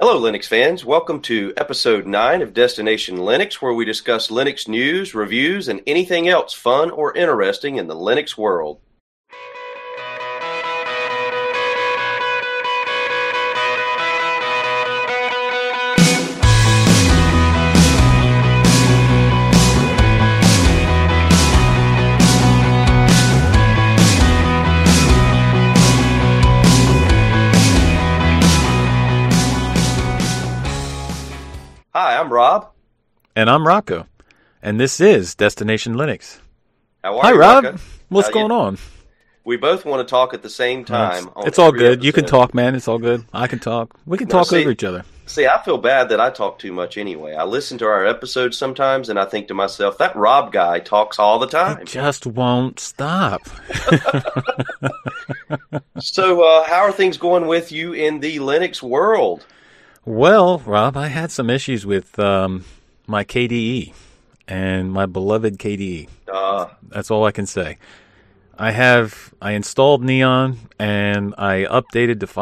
Hello, Linux fans. Welcome to episode 9 of Destination Linux, where we discuss Linux news, reviews, and anything else fun or interesting in the Linux world. Hi, I'm Rob. And I'm Rocco. And this is Destination Linux. How are Hi, you, Rob. Rocco? What's going on? We both want to talk at the same time. It's all good. Episode. You can talk, man. It's all good. I can talk. We can talk over each other. See, I feel bad that I talk too much anyway. I listen to our episodes sometimes, and I think to myself, that Rob guy talks all the time. It just won't stop. So, how are things going with you in the Linux world? Well, Rob, I had some issues with my KDE and my beloved KDE. That's all I can say. I installed Neon and I updated to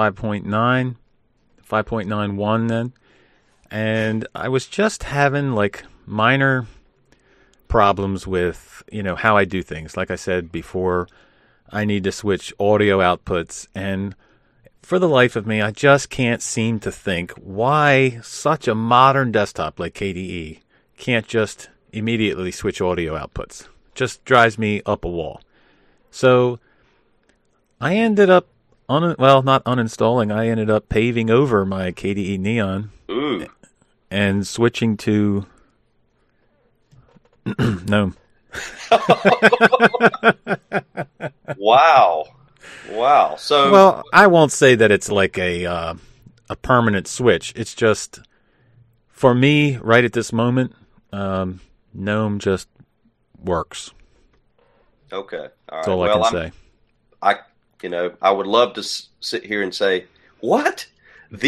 5.91 then, and I was just having like minor problems with, how I do things. Like I said before, I need to switch audio outputs, and for the life of me, I just can't seem to think why such a modern desktop like KDE can't just immediately switch audio outputs. Just drives me up a wall. So I ended up, not uninstalling, I ended up paving over my KDE Neon and switching to GNOME. Wow. So, well, I won't say that it's like a permanent switch. It's just, for me, right at this moment, GNOME just works. Okay. All right. That's all I can say. I would love to sit here and say, what? The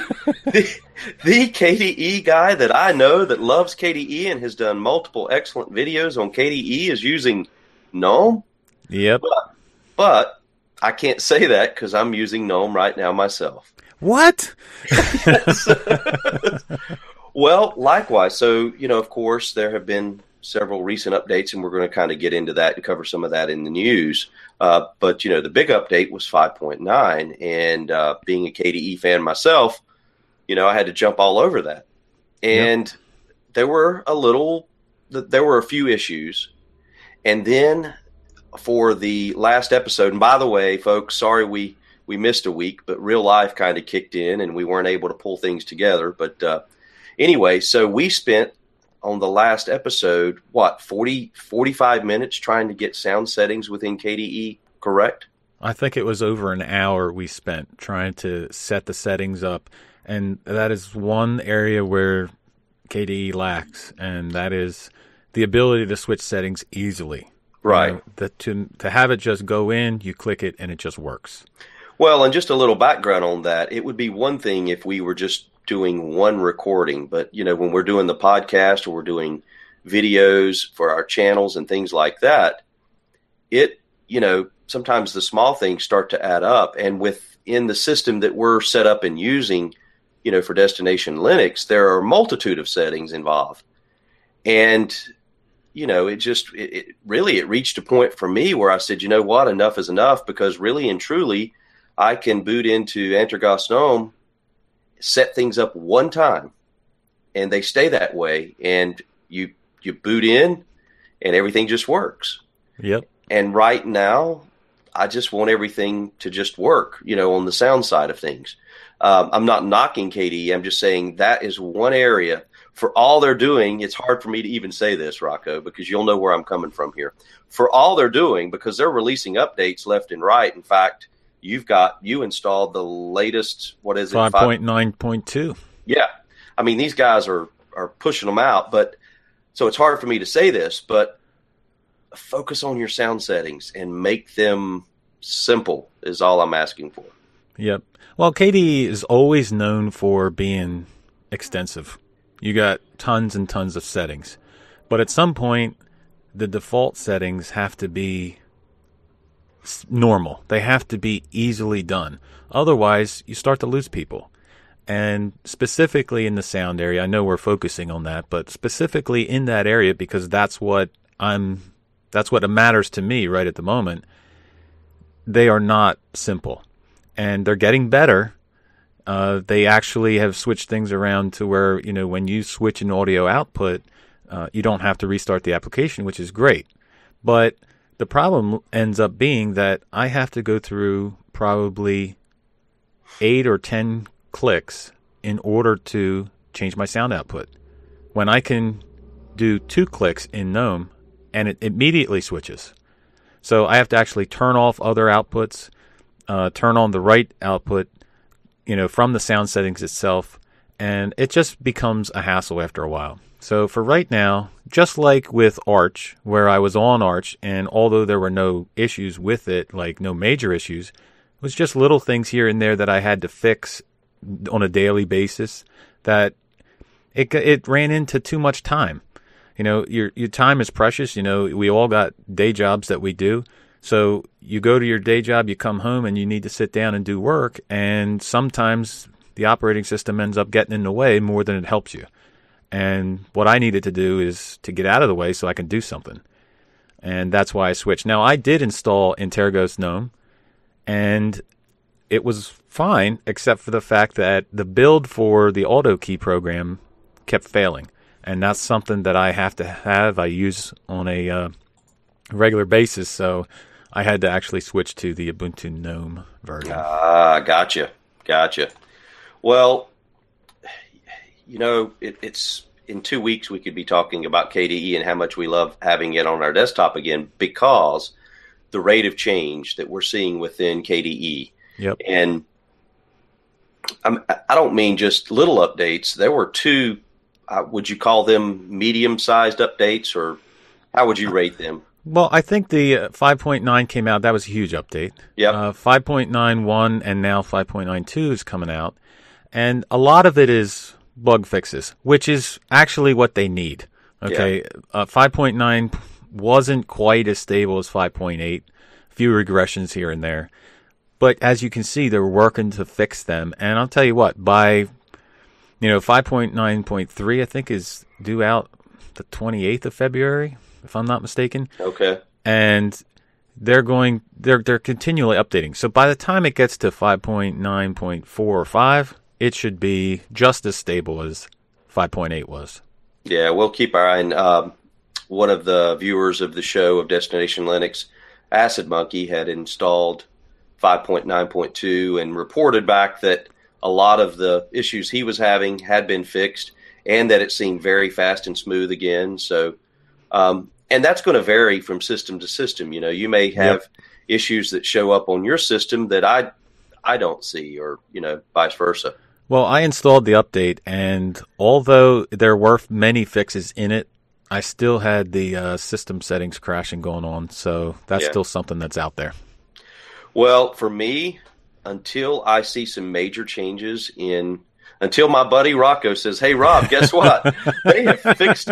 KDE guy that I know that loves KDE and has done multiple excellent videos on KDE is using GNOME? Yep. But I can't say that because I'm using GNOME right now myself. What? Well, likewise. So, of course, there have been several recent updates, and we're going to kind of get into that and cover some of that in the news. But, the big update was 5.9, and being a KDE fan myself, I had to jump all over that. And there were a few issues. And then for the last episode, and by the way, folks, sorry we missed a week, but real life kind of kicked in, and we weren't able to pull things together. But anyway, so we spent on the last episode, 45 minutes trying to get sound settings within KDE, correct? I think it was over an hour we spent trying to set the settings up, and that is one area where KDE lacks, and that is the ability to switch settings easily. Right. To have it just go in, you click it, and it just works. Well, and just a little background on that, it would be one thing if we were just doing one recording, but when we're doing the podcast or we're doing videos for our channels and things like that, sometimes the small things start to add up. And within the system that we're set up and using, for Destination Linux, there are a multitude of settings involved. And, it reached a point for me where I said, enough is enough, because really and truly, I can boot into Antergos GNOME, set things up one time, and they stay that way, and you boot in, and everything just works. Yep. And right now, I just want everything to just work, on the sound side of things. I'm not knocking KDE. I'm just saying that is one area. For all they're doing, it's hard for me to even say this, Rocco, because you'll know where I'm coming from here. For all they're doing, because they're releasing updates left and right. In fact, you installed the latest, what is it? 5.9.2. Yeah. I mean, these guys are pushing them out, but so it's hard for me to say this, but focus on your sound settings and make them simple is all I'm asking for. Yep. Well, KDE is always known for being extensive. You got tons and tons of settings. But at some point, the default settings have to be normal. They have to be easily done. Otherwise, you start to lose people. and specifically in the sound area. I know we're focusing on that, but specifically in that area, because that's what matters to me right at the moment. They are not simple, and they're getting better. They actually have switched things around to where, when you switch an audio output, you don't have to restart the application, which is great. But the problem ends up being that I have to go through probably 8 or 10 clicks in order to change my sound output, when I can do 2 clicks in GNOME and it immediately switches. So I have to actually turn off other outputs, turn on the right output, from the sound settings itself, and it just becomes a hassle after a while. So for right now, just like with Arch, where I was on Arch, and although there were no issues with it, like no major issues, it was just little things here and there that I had to fix on a daily basis, that it ran into too much time. Your time is precious. We all got day jobs that we do. So you go to your day job, you come home, and you need to sit down and do work. And sometimes the operating system ends up getting in the way more than it helps you. And what I needed to do is to get out of the way so I can do something. And that's why I switched. Now, I did install Antergos GNOME, and it was fine, except for the fact that the build for the AutoKey program kept failing. And that's something that I have to have. I use on a regular basis, so I had to actually switch to the Ubuntu GNOME version. Gotcha. Well, it's in 2 weeks we could be talking about KDE and how much we love having it on our desktop again, because the rate of change that we're seeing within KDE. Yep. And I don't mean just little updates. There were 2. Would you call them medium-sized updates, or how would you rate them? Well, I think the 5.9 came out. That was a huge update. Yep. 5.91 and now 5.92 is coming out. And a lot of it is bug fixes, which is actually what they need. Okay. Yeah. 5.9 wasn't quite as stable as 5.8. A few regressions here and there. But as you can see, they're working to fix them. And I'll tell you what, by 5.9.3, I think, is due out the 28th of February, if I'm not mistaken. Okay. And they're continually updating. So by the time it gets to 5.9.4 or 5, it should be just as stable as 5.8 was. Yeah, we'll keep our eye on. One of the viewers of the show of Destination Linux, Acid Monkey, had installed 5.9.2 and reported back that a lot of the issues he was having had been fixed, and that it seemed very fast and smooth again. So, and that's going to vary from system to system. You may have issues that show up on your system that I don't see, or vice versa. Well, I installed the update, and although there were many fixes in it, I still had the system settings crashing going on. So that's still something that's out there. Well, for me, until I see some major changes until my buddy Rocco says, "Hey, Rob, guess what? They have fixed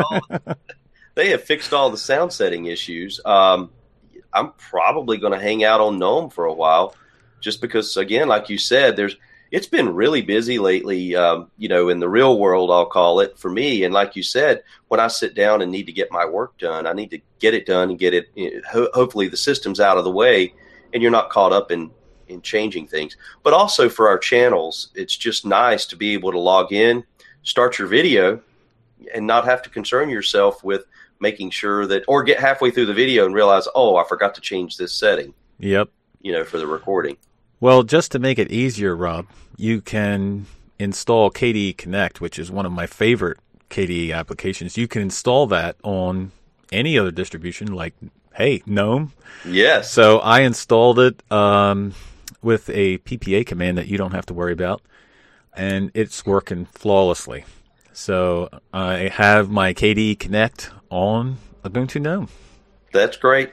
all the sound setting issues." I'm probably going to hang out on GNOME for a while, just because, again, like you said, it's been really busy lately. In the real world, I'll call it, for me. And like you said, when I sit down and need to get my work done, I need to get it done and get it. Hopefully, the system's out of the way, and you're not caught up in changing things. But also for our channels, it's just nice to be able to log in, start your video, and not have to concern yourself with making sure that, or get halfway through the video and realize, oh, I forgot to change this setting. Yep. For the recording. Well, just to make it easier, Rob, you can install KDE Connect, which is one of my favorite KDE applications. You can install that on any other distribution, like, GNOME. Yes. So I installed it with a PPA command that you don't have to worry about, and it's working flawlessly. So I have my KDE Connect on Ubuntu GNOME. That's great.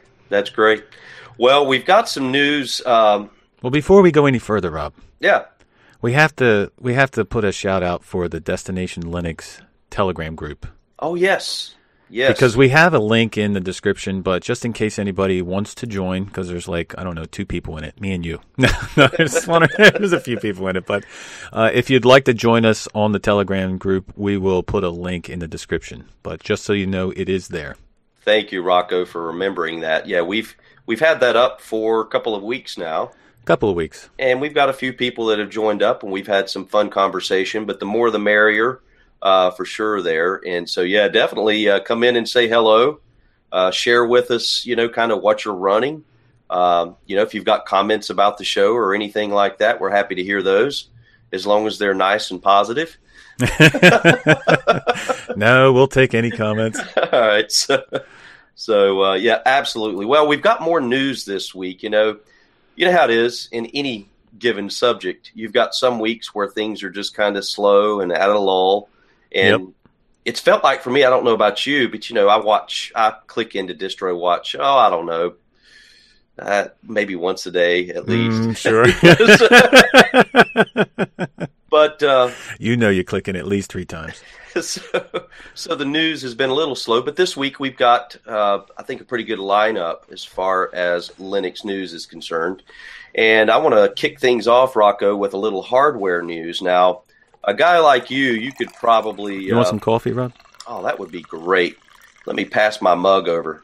Well, we've got some news. Well, before we go any further, Rob. Yeah. We have to put a shout out for the Destination Linux Telegram group. Oh, yes. Yes. Because we have a link in the description, but just in case anybody wants to join, because there's like, I don't know, 2 people in it, me and you. No, there's a few people in it. But if you'd like to join us on the Telegram group, we will put a link in the description. But just so you know, it is there. Thank you, Rocco, for remembering that. Yeah, we've had that up for a couple of weeks now. Couple of weeks. And we've got a few people that have joined up, and we've had some fun conversation. But the more the merrier. For sure there. And so, yeah, definitely come in and say hello. Share with us, kind of what you're running. If you've got comments about the show or anything like that, we're happy to hear those as long as they're nice and positive. No, we'll take any comments. All right. So, yeah, absolutely. Well, we've got more news this week. You know how it is in any given subject. You've got some weeks where things are just kind of slow and at a lull. And It's felt like for me, I don't know about you, but I click into Distro Watch. Oh, I don't know, maybe once a day at least. Sure. But you click in at least 3 times. So the news has been a little slow, but this week we've got I think a pretty good lineup as far as Linux news is concerned. And I want to kick things off, Rocco, with a little hardware news. Now, a guy like you could probably... You want some coffee, Rob? Oh, that would be great. Let me pass my mug over.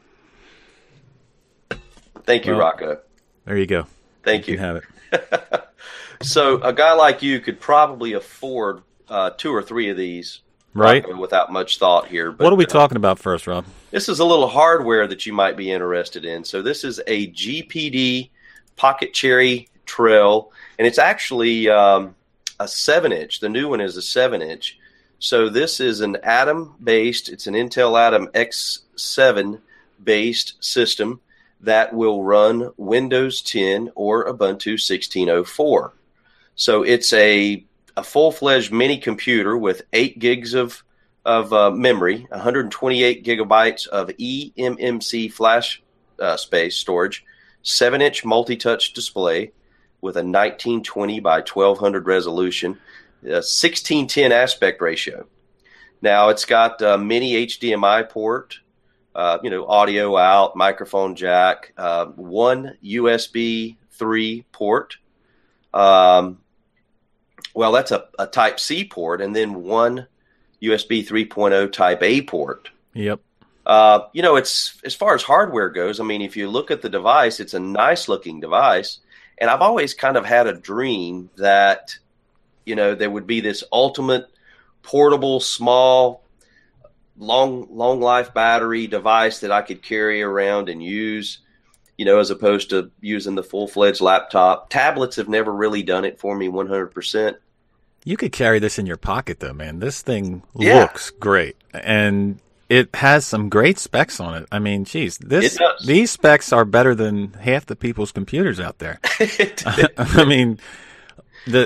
Thank you, Rocco. There you go. Thank you. You can have it. So a guy like you could probably afford 2 or 3 of these, right? Rocco, without much thought here. But, what are we talking about first, Rob? This is a little hardware that you might be interested in. So this is a GPD Pocket Cherry Trail, and it's actually... a 7-inch. The new one is a 7-inch. So this is an Atom-based, it's an Intel Atom X7-based system that will run Windows 10 or Ubuntu 16.04. So it's a full-fledged mini computer with 8 gigs of memory, 128 gigabytes of eMMC flash space storage, 7-inch multi-touch display, with a 1920 by 1200 resolution, 16:10 aspect ratio. Now it's got a mini HDMI port, audio out, microphone jack, 1 USB 3 port. That's a Type C port, and then 1 USB 3.0 Type A port. Yep. It's as far as hardware goes. I mean, if you look at the device, it's a nice looking device. And I've always kind of had a dream that, there would be this ultimate portable, small, long life battery device that I could carry around and use, as opposed to using the full-fledged laptop. Tablets have never really done it for me 100%. You could carry this in your pocket, though, man. This thing looks great. And it has some great specs on it. I mean, geez, these specs are better than half the people's computers out there. I mean, the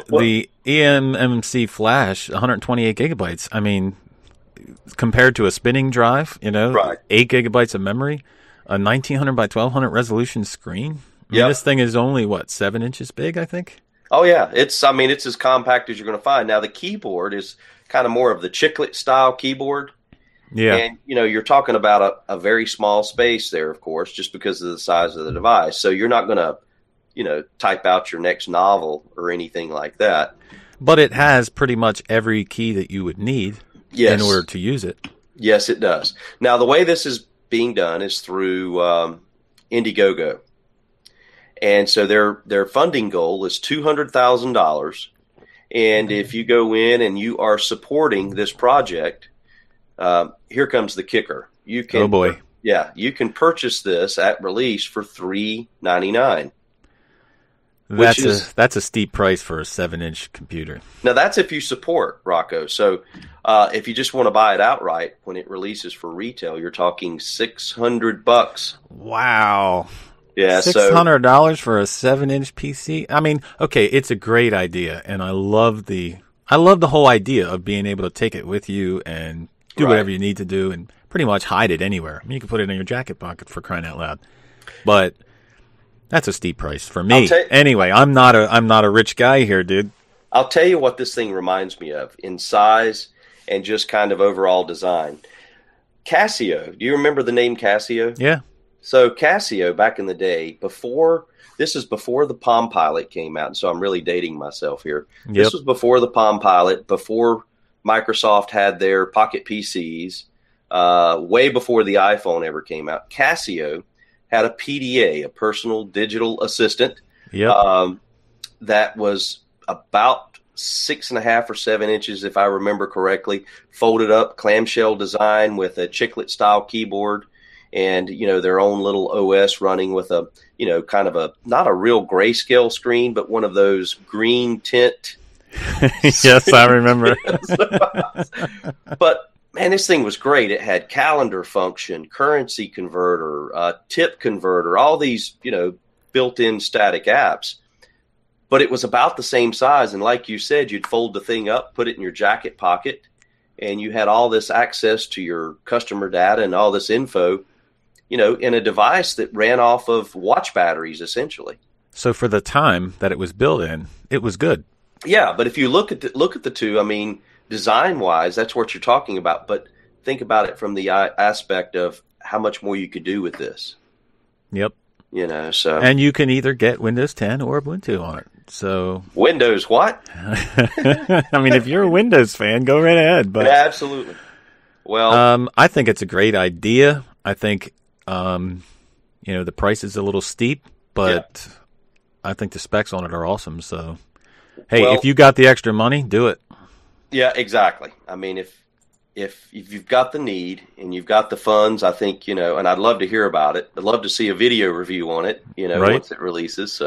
eMMC flash, 128 gigabytes. I mean, compared to a spinning drive, right. 8 gigabytes of memory, a 1900 by 1200 resolution screen. I mean, this thing is only 7 inches big, I think. Oh yeah, it's as compact as you're going to find. Now the keyboard is kind of more of the chiclet style keyboard. Yeah. And, you're talking about a very small space there, of course, just because of the size of the device. So you're not going to, type out your next novel or anything like that. But it has pretty much every key that you would need in order to use it. Yes, it does. Now, the way this is being done is through Indiegogo. And so their funding goal is $200,000. And if you go in and you are supporting this project, here comes the kicker. You can, oh boy. Yeah, you can purchase this at release for $399. That's a steep price for a 7-inch computer. Now that's if you support Rocco. So if you just want to buy it outright when it releases for retail, you're talking $600. Wow. Yeah, $600 for a 7-inch PC. I mean, okay, it's a great idea, and I love the whole idea of being able to take it with you and do whatever you need to do, and pretty much hide it anywhere. I mean, you can put it in your jacket pocket, for crying out loud. But that's a steep price for me. Anyway, I'm not a rich guy here, dude. I'll tell you what this thing reminds me of in size and just kind of overall design. Casio. Do you remember the name Casio? Yeah. So Casio, back in the day, this is before the Palm Pilot came out. So I'm really dating myself here. Yep. This was before the Palm Pilot, before Microsoft had their Pocket PCs, way before the iPhone ever came out. Casio had a PDA, a personal digital assistant, Yep. that was about 6.5 or 7 inches, if I remember correctly, folded up, clamshell design with a chiclet style keyboard, and their own little OS running with a kind of a not a real grayscale screen, but one of those green tint. Yes, I remember. But man, this thing was great. It had calendar function, currency converter, tip converter, all these built-in static apps. But it was about the same size, and like you said, you'd fold the thing up, put it in your jacket pocket, and you had all this access to your customer data and all this info, in a device that ran off of watch batteries, essentially. So for the time that it was built in, it was good. Yeah, but if you look at the two, I mean, design-wise, that's what you're talking about. But think about it from the aspect of how much more you could do with this. Yep. So and you can either get Windows 10 or Ubuntu on it. So Windows what? I mean, if you're a Windows fan, go right ahead. But absolutely. Well, I think it's a great idea. I think the price is a little steep, but I think the specs on it are awesome. So hey, if you got the extra money, do it. Yeah, exactly. I mean, if you've got the need and you've got the funds, I think, and I'd love to hear about it. I'd love to see a video review on it, right, once it releases.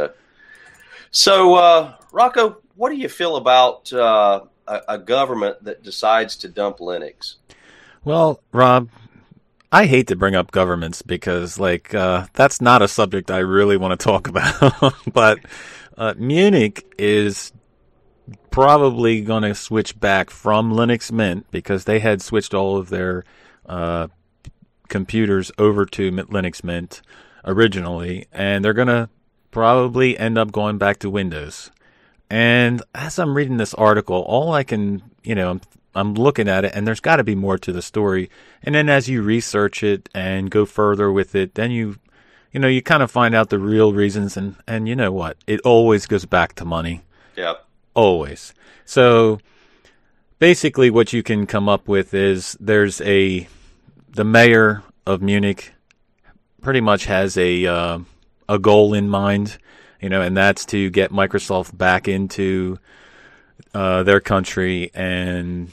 So, Rocco, what do you feel about a government that decides to dump Linux? Well, Rob, I hate to bring up governments because, that's not a subject I really want to talk about. But Munich is probably going to switch back from Linux Mint because they had switched all of their computers over to Linux Mint originally, and they're going to probably end up going back to Windows. And as I'm reading this article, all I can, I'm looking at it, and there's got to be more to the story. And then as you research it and go further with it, then you kind of find out the real reasons, and you know what? It always goes back to money. Yep. Always. So basically what you can come up with is the mayor of Munich pretty much has a goal in mind, and that's to get Microsoft back into their country, and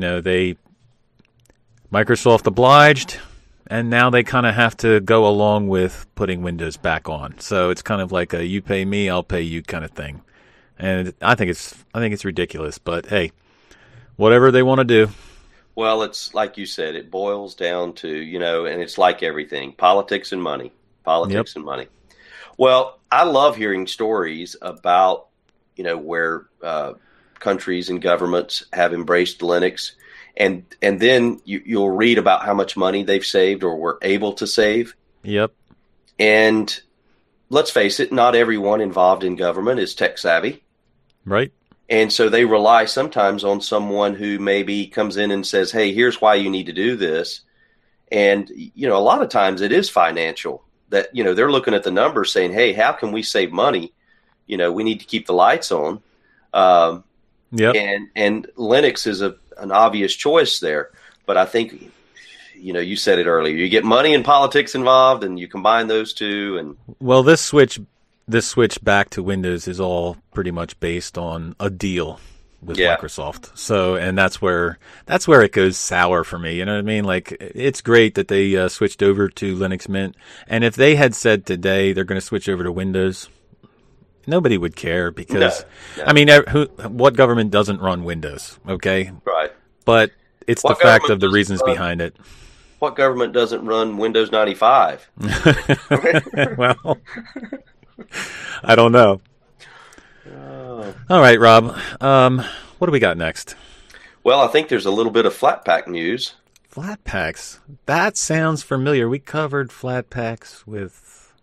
Microsoft obliged, and now they kind of have to go along with putting Windows back on. So it's kind of like a you pay me, I'll pay you kind of thing. And I think it's ridiculous, but hey, whatever they want to do. Well, it's like you said, it boils down to, and it's like everything, politics and money. Politics and money. Well, I love hearing stories about, where countries and governments have embraced Linux, and then you'll read about how much money they've saved or were able to save. Yep. And let's face it, not everyone involved in government is tech savvy. Right. And so they rely sometimes on someone who maybe comes in and says, hey, here's why you need to do this. And, a lot of times it is financial that, they're looking at the numbers saying, hey, how can we save money? We need to keep the lights on. Yep. And Linux is an obvious choice there. But I think, you said it earlier, you get money and politics involved and you combine those two. And well, this switch back to Windows is all pretty much based on a deal with Microsoft. So, and that's where it goes sour for me. You know what I mean? Like, it's great that they switched over to Linux Mint. And if they had said today they're going to switch over to Windows, nobody would care because, no. I mean, what government doesn't run Windows? Okay. Right. But it's the fact of the reasons behind it. What government doesn't run Windows 95? Well, I don't know. All right, Rob. What do we got next? Well, I think there's a little bit of Flatpak news. Flatpaks? That sounds familiar. We covered Flatpaks with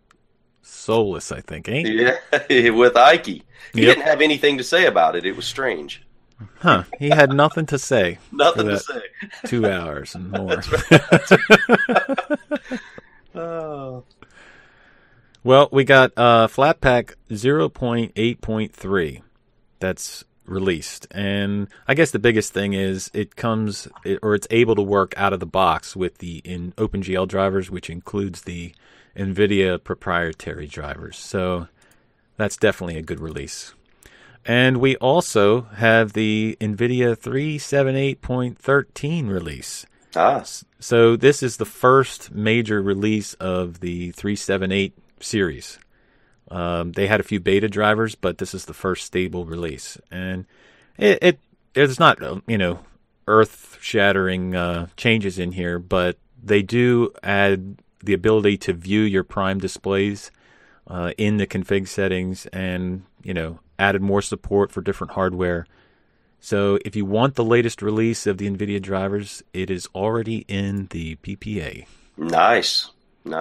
Solus, I think, ain't? Yeah, with Ike. He didn't have anything to say about it. It was strange. Huh. He had nothing to say. Nothing to say. 2 hours and more. That's right. That's right. Oh. Well, we got Flatpak 0.8.3 that's released. And I guess the biggest thing is it's able to work out of the box with the OpenGL drivers, which includes the NVIDIA proprietary drivers. So that's definitely a good release. And we also have the NVIDIA 378.13 release. So this is the first major release of the 378 series. They had a few beta drivers, but this is the first stable release. And it's not, earth-shattering changes in here, but they do add the ability to view your Prime displays in the config settings and, added more support for different hardware. So if you want the latest release of the NVIDIA drivers, it is already in the PPA. Nice.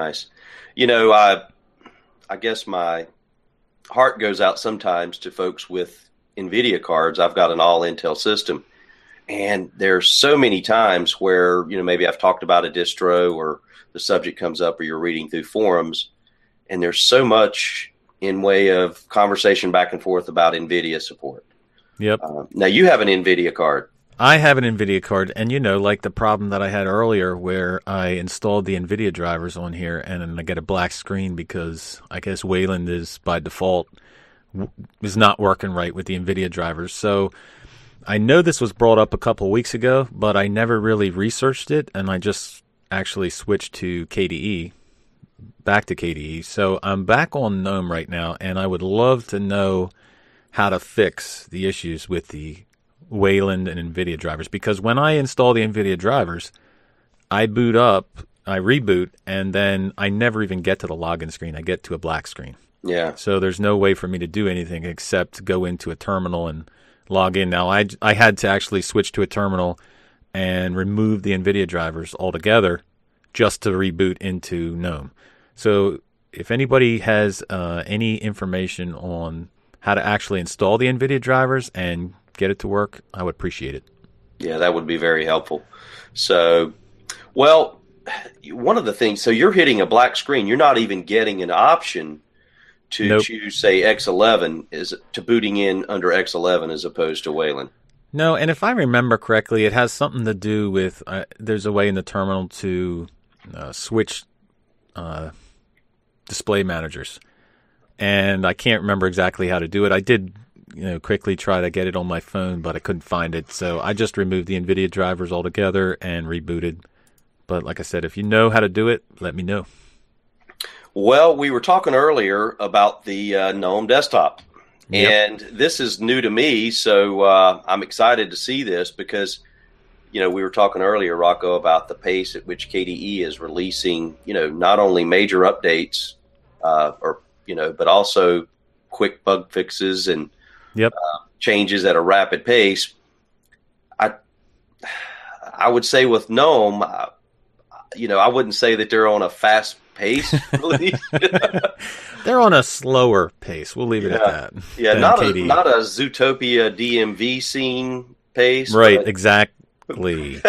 I guess my heart goes out sometimes to folks with NVIDIA cards. I've got an all Intel system. And there's so many times where, maybe I've talked about a distro or the subject comes up or you're reading through forums, and there's so much in way of conversation back and forth about NVIDIA support. Yep. Now, you have an NVIDIA card. I have an NVIDIA card, and like the problem that I had earlier where I installed the NVIDIA drivers on here and I get a black screen because I guess Wayland is by default is not working right with the NVIDIA drivers. So I know this was brought up a couple weeks ago, but I never really researched it, and I just actually switched to KDE, back to KDE. So I'm back on GNOME right now, and I would love to know how to fix the issues with the Wayland and NVIDIA drivers, because when I install the NVIDIA drivers, I reboot, and then I never even get to the login screen. I get to a black screen. Yeah. So there's no way for me to do anything except go into a terminal and log in. Now, I had to actually switch to a terminal and remove the NVIDIA drivers altogether just to reboot into GNOME. So if anybody has any information on how to actually install the NVIDIA drivers and get it to work, I would appreciate it. Yeah, that would be very helpful. So, well, one of the things, so you're hitting a black screen. You're not even getting an option to choose, say, X11 to booting in under X11 as opposed to Wayland. No, and if I remember correctly, it has something to do with there's a way in the terminal to switch display managers. And I can't remember exactly how to do it. I did quickly try to get it on my phone, but I couldn't find it. So I just removed the NVIDIA drivers altogether and rebooted. But like I said, if you know how to do it, let me know. Well, we were talking earlier about the GNOME desktop. Yep. And this is new to me, so I'm excited to see this because, we were talking earlier, Rocco, about the pace at which KDE is releasing, not only major updates, but also quick bug fixes and changes at a rapid pace. I would say with GNOME, I wouldn't say that they're on a fast pace release. They're on a slower pace. We'll leave it at that. Yeah, not a Zootopia DMV scene pace. Right, exactly.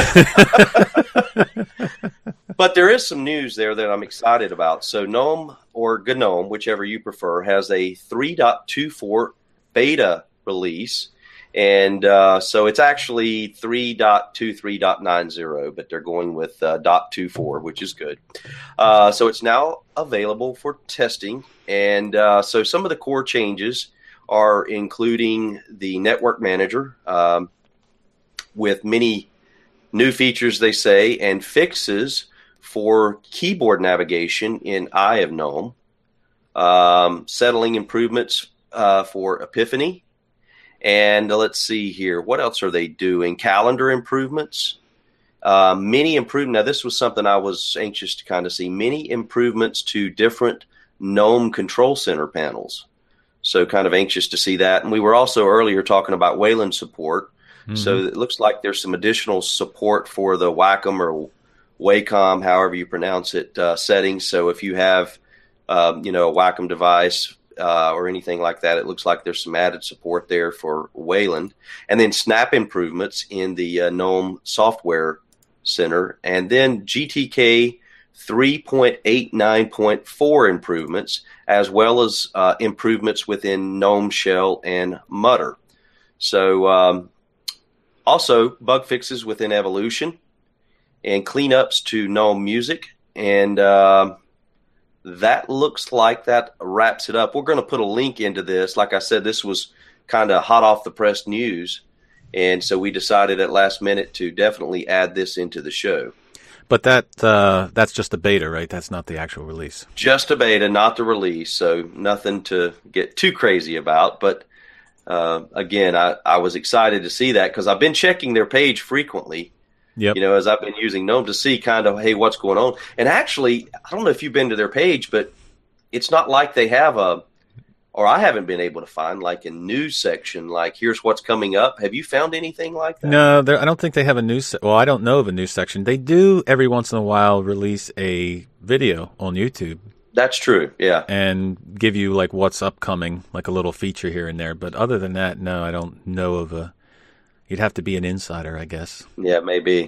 But there is some news there that I'm excited about. So GNOME or GNOME, whichever you prefer, has a 3.24 beta release. And so it's actually 3.23.90, but they're going with .24, which is good. So it's now available for testing. And so some of the core changes are including the network manager with many new features, they say, and fixes for keyboard navigation in Eye of GNOME, settling improvements for Epiphany. And let's see here. What else are they doing? Calendar improvements. Many improvements. Now, this was something I was anxious to kind of see. Many improvements to different GNOME Control Center panels. So kind of anxious to see that. And we were also earlier talking about Wayland support. Mm-hmm. So it looks like there's some additional support for the Wacom or Wacom, however you pronounce it, settings. So if you have, a Wacom device or anything like that. It looks like there's some added support there for Wayland. And then Snap improvements in the GNOME Software Center. And then GTK 3.89.4 improvements, as well as improvements within GNOME Shell and Mutter. So also bug fixes within Evolution and cleanups to GNOME Music. And that looks like that wraps it up. We're going to put a link into this. Like I said, this was kind of hot off the press news. And so we decided at last minute to definitely add this into the show. But that's just a beta, right? That's not the actual release. Just a beta, not the release. So nothing to get too crazy about. But again, I was excited to see that because I've been checking their page frequently. Yep. As I've been using GNOME to see kind of, hey, what's going on. And actually, I don't know if you've been to their page, but it's not like they have or I haven't been able to find like a news section, like here's what's coming up. Have you found anything like that? No, I don't think they have a news. Well, I don't know of a news section. They do every once in a while release a video on YouTube. That's true, yeah. And give you like what's upcoming, like a little feature here and there. But other than that, no, I don't know of a. You'd have to be an insider, I guess. Yeah, maybe.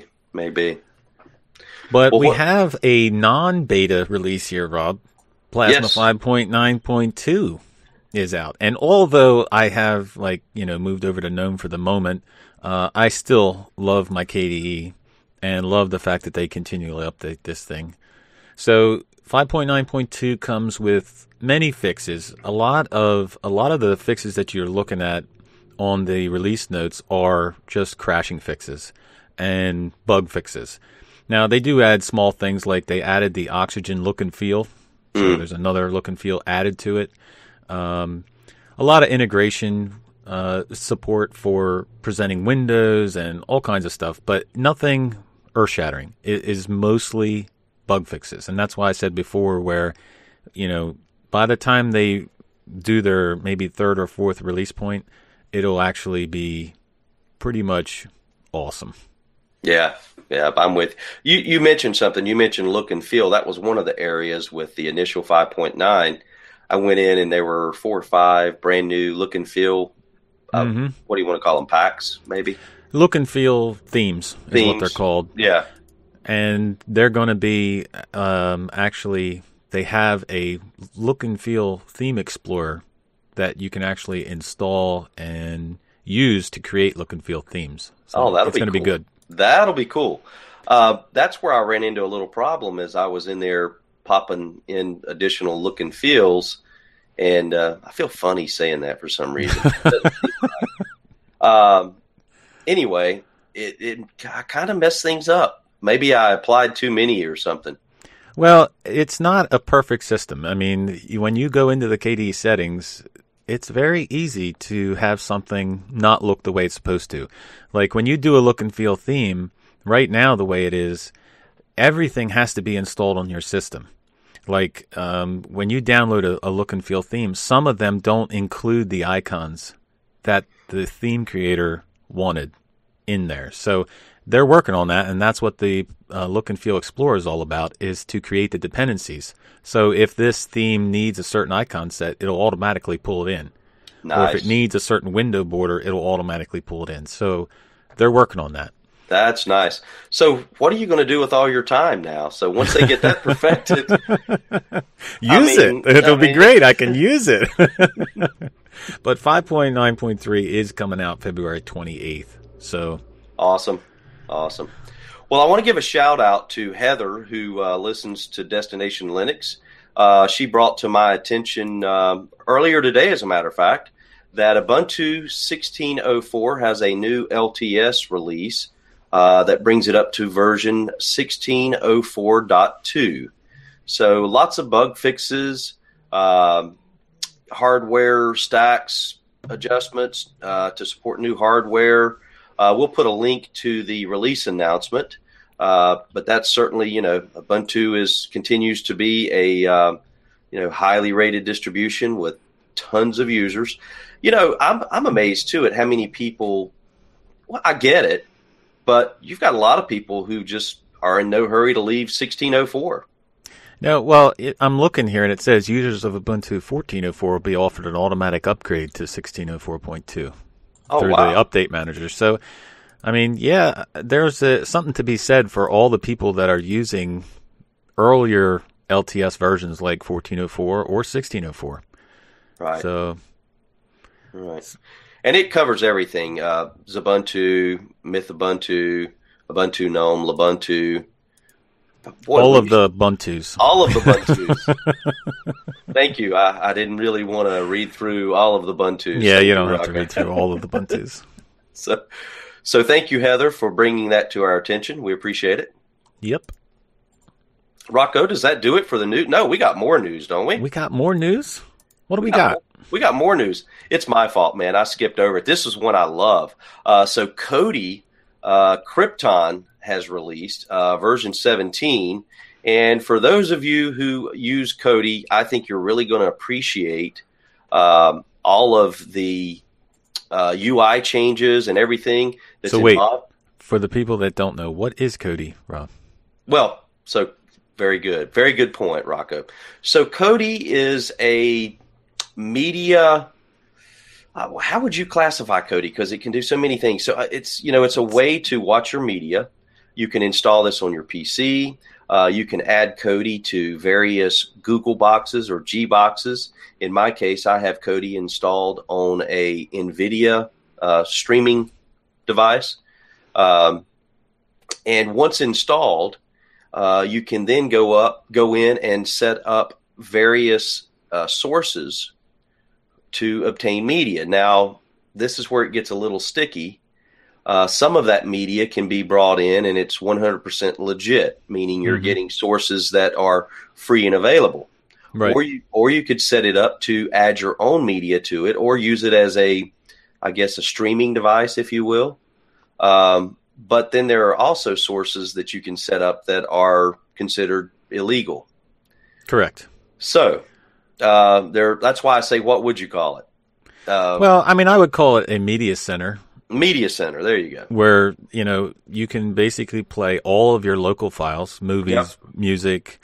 But we have a non-beta release here, Rob. Plasma Yes. 5.9.2 is out. And although I have moved over to GNOME for the moment, I still love my KDE and love the fact that they continually update this thing. So 5.9.2 comes with many fixes. A lot of the fixes that you're looking at on the release notes are just crashing fixes and bug fixes. Now, they do add small things like they added the Oxygen look and feel. So there's another look and feel added to it. A lot of integration support for presenting windows and all kinds of stuff, but nothing earth-shattering. It is mostly bug fixes. And that's why I said before where, by the time they do their maybe third or fourth release point, it'll actually be pretty much awesome. Yeah, I'm with you. You mentioned something. You mentioned look and feel. That was one of the areas with the initial 5.9. I went in and there were 4 or 5 brand new look and feel. What do you want to call them? Packs, maybe? Look and feel themes is what they're called. Yeah. And they're going to be actually, they have a look and feel theme explorer that you can actually install and use to create look and feel themes. So that'll it's going to be good. That'll be cool. That's where I ran into a little problem as I was in there popping in additional look and feels, and I feel funny saying that for some reason. Anyway, it kind of messed things up. Maybe I applied too many or something. Well, it's not a perfect system. I mean, when you go into the KDE settings, it's very easy to have something not look the way it's supposed to. Like when you do a look and feel theme, right now the way it is, everything has to be installed on your system. Like when you download a look and feel theme, some of them don't include the icons that the theme creator wanted in there. So they're working on that, and that's what the Look and Feel Explorer is all about, is to create the dependencies. So if this theme needs a certain icon set, it'll automatically pull it in. Nice. Or if it needs a certain window border, it'll automatically pull it in. So they're working on that. That's nice. So what are you going to do with all your time now? So once they get that perfected... Use it. It'll be great. I can use it. But 5.9.3 is coming out February 28th. So Awesome. Well, I want to give a shout out to Heather, who listens to Destination Linux. She brought to my attention earlier today, as a matter of fact, that Ubuntu 16.04 has a new LTS release that brings it up to version 16.04.2. So lots of bug fixes, hardware stacks adjustments to support new hardware. We'll put a link to the release announcement, but that's certainly, Ubuntu continues to be a highly rated distribution with tons of users. I'm amazed too at how many people. Well, I get it, but you've got a lot of people who just are in no hurry to leave 16.04. No, well, I'm looking here, and it says users of Ubuntu 14.04 will be offered an automatic upgrade to 16.04.2 through the update manager. So, I mean, yeah, there's something to be said for all the people that are using earlier LTS versions like 14.04 or 16.04. Right. So, right. And it covers everything. Xubuntu, MythUbuntu, Ubuntu GNOME, Lubuntu. All of the Ubuntus. All of the Ubuntus. Thank you. I didn't really want to read through all of the Ubuntus. Yeah, you don't have to read through all of the Ubuntus. So thank you, Heather, for bringing that to our attention. We appreciate it. Yep. Rocco, does that do it for the news? No, we got more news, don't we? We got more news? What do we got? We got more news. It's my fault, man. I skipped over it. This is one I love. So Kodi Krypton has released version 17. And for those of you who use Kodi, I think you're really going to appreciate all of the UI changes and everything that's involved. For the people that don't know, what is Kodi, Rob? Well, so very good. Very good point, Rocco. So Kodi is a media... how would you classify Kodi? Because it can do so many things. So it's a way to watch your media. You can install this on your PC. You can add Kodi to various Google boxes or G boxes. In my case, I have Kodi installed on a NVIDIA streaming device. And once installed, you can then go in and set up various sources to obtain media. Now, this is where it gets a little sticky. Some of that media can be brought in and it's 100% legit, meaning you're getting sources that are free and available. Right. Or you could set it up to add your own media to it or use it as a streaming device, if you will. But then there are also sources that you can set up that are considered illegal. Correct. So that's why I say, what would you call it? Well, I mean, I would call it a media center. Media center, there you go. Where, you can basically play all of your local files, movies, music,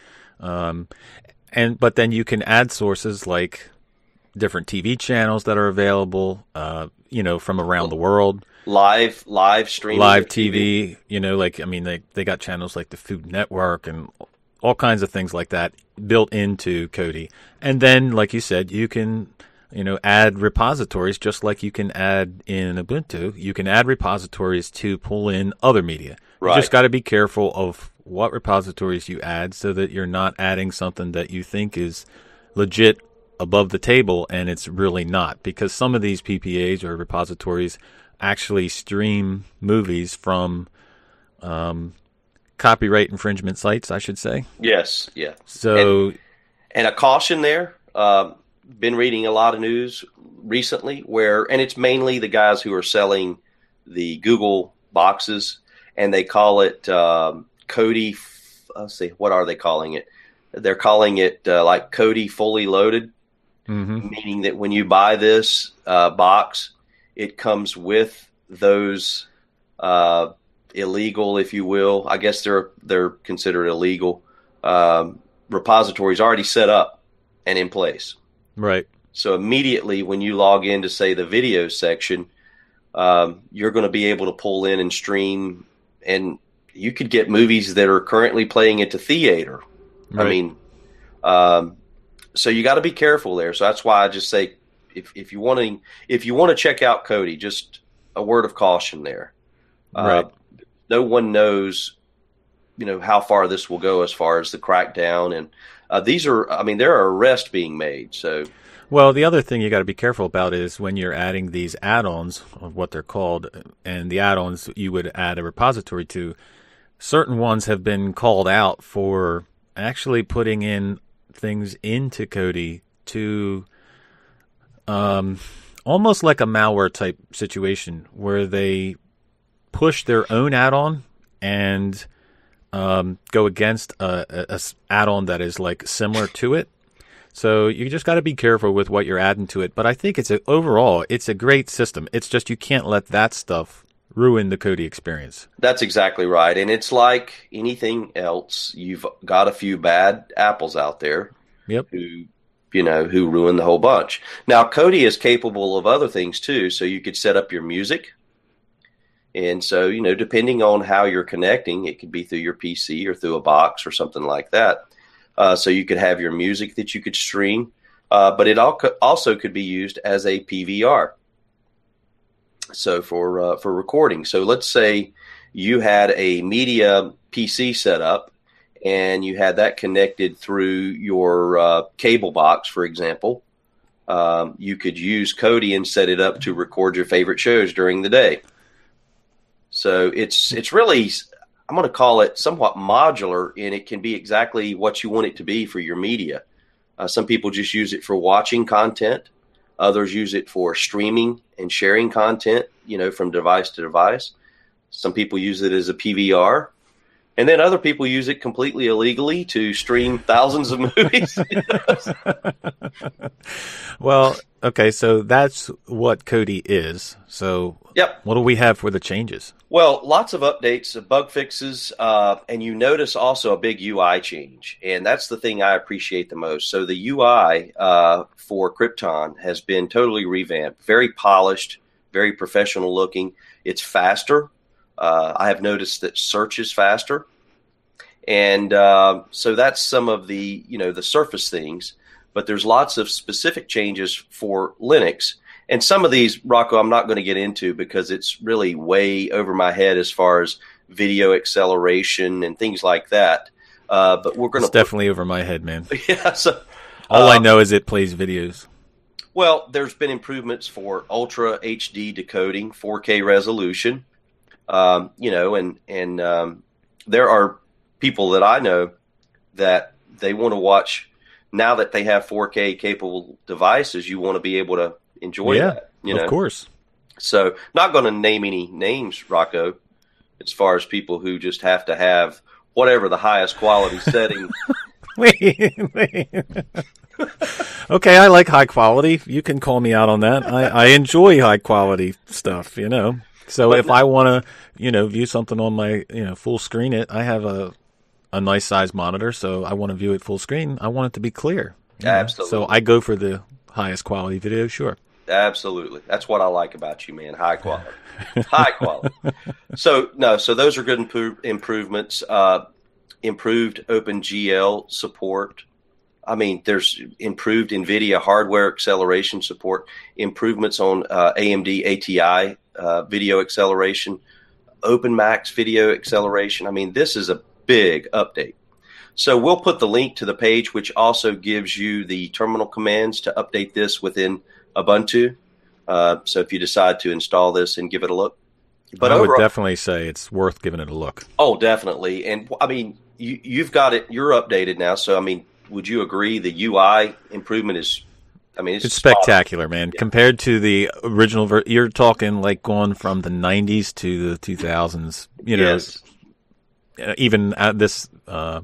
but then you can add sources like different TV channels that are available, from around the world. Live streaming. Live TV, they got channels like the Food Network and all kinds of things like that built into Kodi. And then, like you said, you can, add repositories just like you can add in Ubuntu. You can add repositories to pull in other media. Right. You just got to be careful of what repositories you add so that you're not adding something that you think is legit above the table and it's really not. Because some of these PPAs or repositories actually stream movies from copyright infringement sites, I should say. Yes, yeah. So, and a caution there. Been reading a lot of news recently and it's mainly the guys who are selling the Google boxes, and they call it Kodi. Let's see, what are they calling it? They're calling it like Kodi fully loaded, meaning that when you buy this box, it comes with those illegal, if you will. I guess they're considered illegal repositories already set up and in place. Right. So immediately when you log in to, say, the video section, you're going to be able to pull in and stream, and you could get movies that are currently playing at the theater. Right. I mean, so you got to be careful there. So that's why I just say, if you want to check out Kodi, just a word of caution there. Right. No one knows, how far this will go as far as the crackdown, and there are arrests being made. So, well, the other thing you got to be careful about is when you're adding these add-ons, or what they're called, and the add-ons you would add a repository to. Certain ones have been called out for actually putting in things into Kodi to almost like a malware type situation where they push their own add-on and go against a add-on that is like similar to it. So you just got to be careful with what you're adding to it. But I think overall it's a great system. It's just you can't let that stuff ruin the Kodi experience. That's exactly right. And it's like anything else. You've got a few bad apples out there Yep. who ruin the whole bunch. Now, Kodi is capable of other things too. So you could set up your music. And so, depending on how you're connecting, it could be through your PC or through a box or something like that. So you could have your music that you could stream, but it also could be used as a PVR. So for recording. So let's say you had a media PC set up and you had that connected through your cable box, for example. You could use Kodi and set it up to record your favorite shows during the day. So it's really, I'm going to call it somewhat modular, and it can be exactly what you want it to be for your media. Some people just use it for watching content. Others use it for streaming and sharing content, from device to device. Some people use it as a PVR. And then other people use it completely illegally to stream thousands of movies. Well, okay, so that's what Kodi is. So Yep. What do we have for the changes? Well, lots of updates, bug fixes, and you notice also a big UI change. And that's the thing I appreciate the most. So the UI for Krypton has been totally revamped, very polished, very professional looking. It's faster. I have noticed that search is faster. And so that's some of the, the surface things. But there's lots of specific changes for Linux. And some of these, Rocco, I'm not going to get into because it's really way over my head as far as video acceleration and things like that. But we're going to definitely over my head, man. Yeah. So all I know is it plays videos. Well, there's been improvements for Ultra HD decoding, 4K resolution. And there are people that I know that they want to watch now that they have 4K capable devices. You want to be able to enjoy that, of course. So not going to name any names, Rocco, as far as people who just have to have whatever the highest quality setting. Wait. Okay, I like high quality. You can call me out on that. I enjoy high quality stuff, So but if I want to, view something on my, full screen I have a nice size monitor, so I want to view it full screen. I want it to be clear. Absolutely. So I go for the highest quality video, sure. Absolutely. That's what I like about you, man. High quality. High quality. So those are good improvements. Improved OpenGL support. I mean, there's improved NVIDIA hardware acceleration support, improvements on AMD ATI video acceleration, OpenMax video acceleration. I mean, this is a big update. So we'll put the link to the page, which also gives you the terminal commands to update this within Ubuntu. So if you decide to install this and give it a look. But I would definitely say it's worth giving it a look. Oh, definitely. And I mean, you've got it. You're updated now. So, I mean, would you agree the UI improvement is, it's spectacular, man. Yeah. Compared to the original, you're talking like going from the 90s to the 2000s, yes. Even at this, what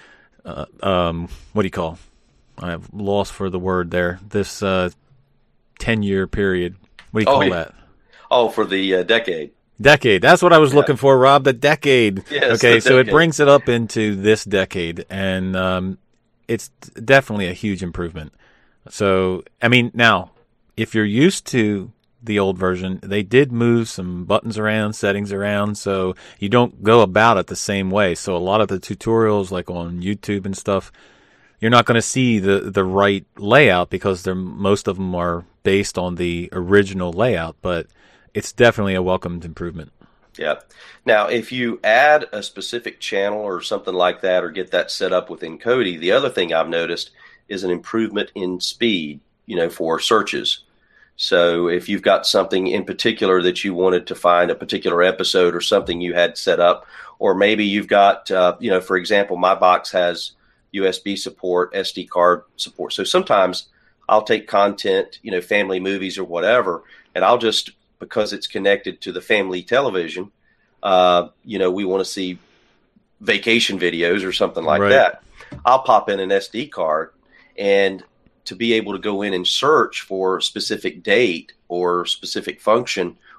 do you call? I've lost for the word there. This 10-year period. What do you call that? Oh, for the decade. Decade. That's what I was looking for, Rob. The decade. Yes, okay, so it brings it up into this decade, and it's definitely a huge improvement. So, now, if you're used to the old version, they did move some buttons around, settings around, so you don't go about it the same way. So a lot of the tutorials, like on YouTube and stuff, you're not going to see the right layout because most of them are based on the original layout, but it's definitely a welcomed improvement. Yeah. Now, if you add a specific channel or something like that or get that set up within Kodi, the other thing I've noticed is an improvement in speed, for searches. So if you've got something in particular that you wanted to find a particular episode or something you had set up, or maybe you've got, for example, my box has USB support, SD card support. So sometimes I'll take content, family movies or whatever, and I'll just, because it's connected to the family television, we want to see vacation videos or something like that. I'll pop in an SD card, and to be able to go in and search for a specific date or specific function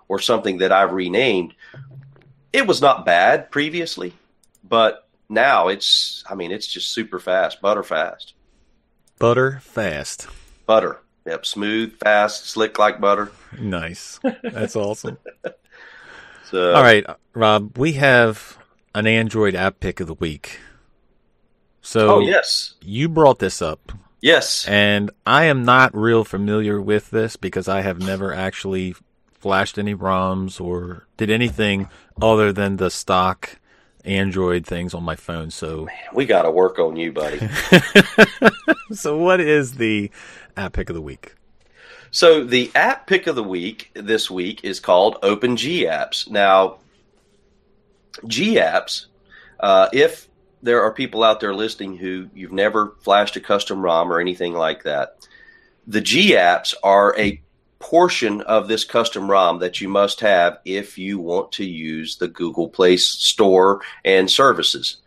or something that I've renamed. It was not bad previously, but now it's just super fast, butter fast. Butter fast. Butter. Yep, smooth, fast, slick like butter. Nice. That's awesome. So, all right, Rob, we have an Android app pick of the week. So yes. You brought this up. Yes. And I am not real familiar with this because I have never actually flashed any ROMs or did anything other than the stock Android things on my phone. So man, we got to work on you, buddy. So what is the app pick of the week? So the app pick of the week this week is called OpenGApps. Now, GApps, if there are people out there listening who you've never flashed a custom ROM or anything like that, the GApps are a portion of this custom ROM that you must have if you want to use the Google Play Store and services.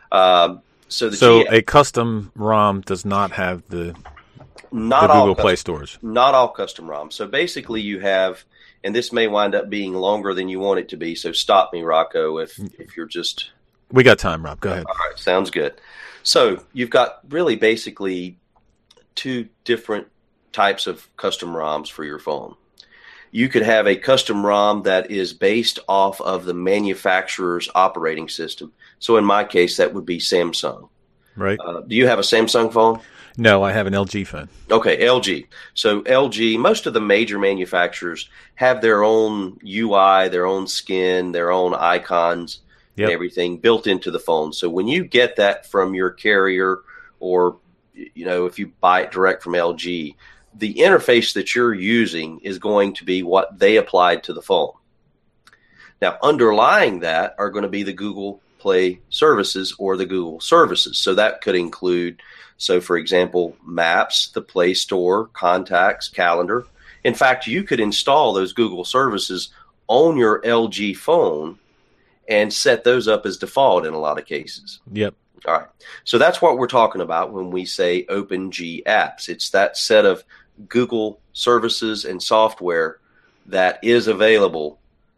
So a custom ROM does not have the Not the all Google Play stores. Not all custom ROMs. So basically you have, and this may wind up being longer than you want it to be, so stop me, Rocco, if you're just... We got time, Rob. Go ahead. All right, sounds good. So you've got really basically two different types of custom ROMs for your phone. You could have a custom ROM that is based off of the manufacturer's operating system. So in my case, that would be Samsung. Right. Do you have a Samsung phone? No, I have an LG phone. Okay, LG. So LG, most of the major manufacturers have their own UI, their own skin, their own icons, and everything built into the phone. So when you get that from your carrier or, if you buy it direct from LG, the interface that you're using is going to be what they applied to the phone. Now, underlying that are going to be the Google Play services or the Google services. So that could include, for example, Maps, the Play Store, Contacts, Calendar. In fact, you could install those Google services on your LG phone and set those up as default in a lot of cases. Yep. All right. So that's what we're talking about when we say OpenGApps. It's that set of Google services and software that is available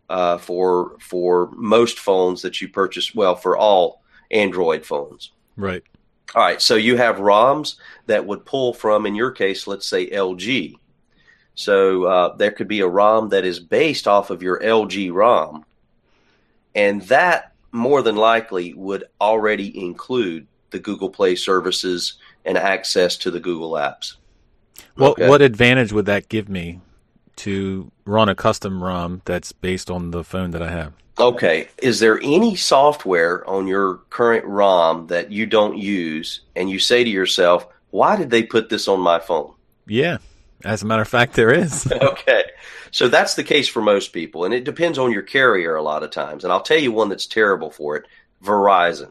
for most phones that you purchase, well, for all Android phones. Right. All right, so you have ROMs that would pull from, in your case, let's say LG. So there could be a ROM that is based off of your LG ROM, and that more than likely would already include the Google Play services and access to the Google apps. What advantage would that give me to run a custom ROM that's based on the phone that I have? Okay. Is there any software on your current ROM that you don't use and you say to yourself, why did they put this on my phone? Yeah. As a matter of fact, there is. Okay. So that's the case for most people, and it depends on your carrier a lot of times. And I'll tell you one that's terrible for it, Verizon.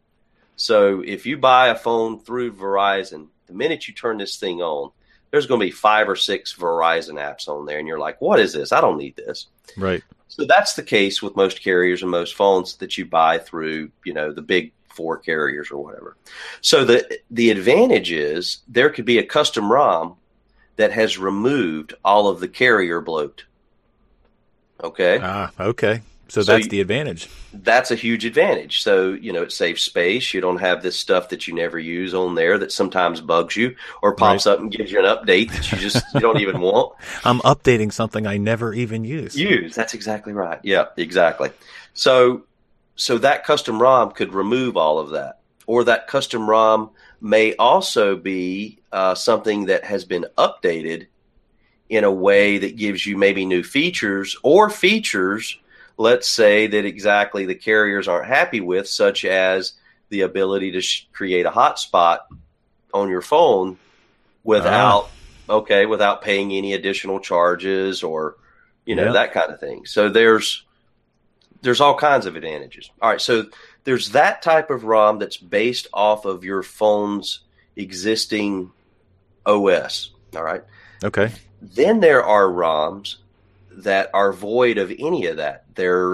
So if you buy a phone through Verizon, the minute you turn this thing on, there's going to be 5 or 6 Verizon apps on there, and you're like, what is this? I don't need this. Right. So that's the case with most carriers and most phones that you buy through, the big 4 carriers or whatever. So the advantage is there could be a custom ROM that has removed all of the carrier bloat. Okay? Okay. So that's the advantage. That's a huge advantage. So, it saves space. You don't have this stuff that you never use on there that sometimes bugs you or pops up and gives you an update that you don't even want. I'm updating something I never even use. That's exactly right. Yeah, exactly. So that custom ROM could remove all of that. Or that custom ROM may also be something that has been updated in a way that gives you maybe new features or features, let's say, that exactly the carriers aren't happy with, such as the ability to create a hotspot on your phone without paying any additional charges or, that kind of thing. So there's all kinds of advantages. All right. So there's that type of ROM that's based off of your phone's existing OS. All right. Okay. Then there are ROMs that are void of any of that. They're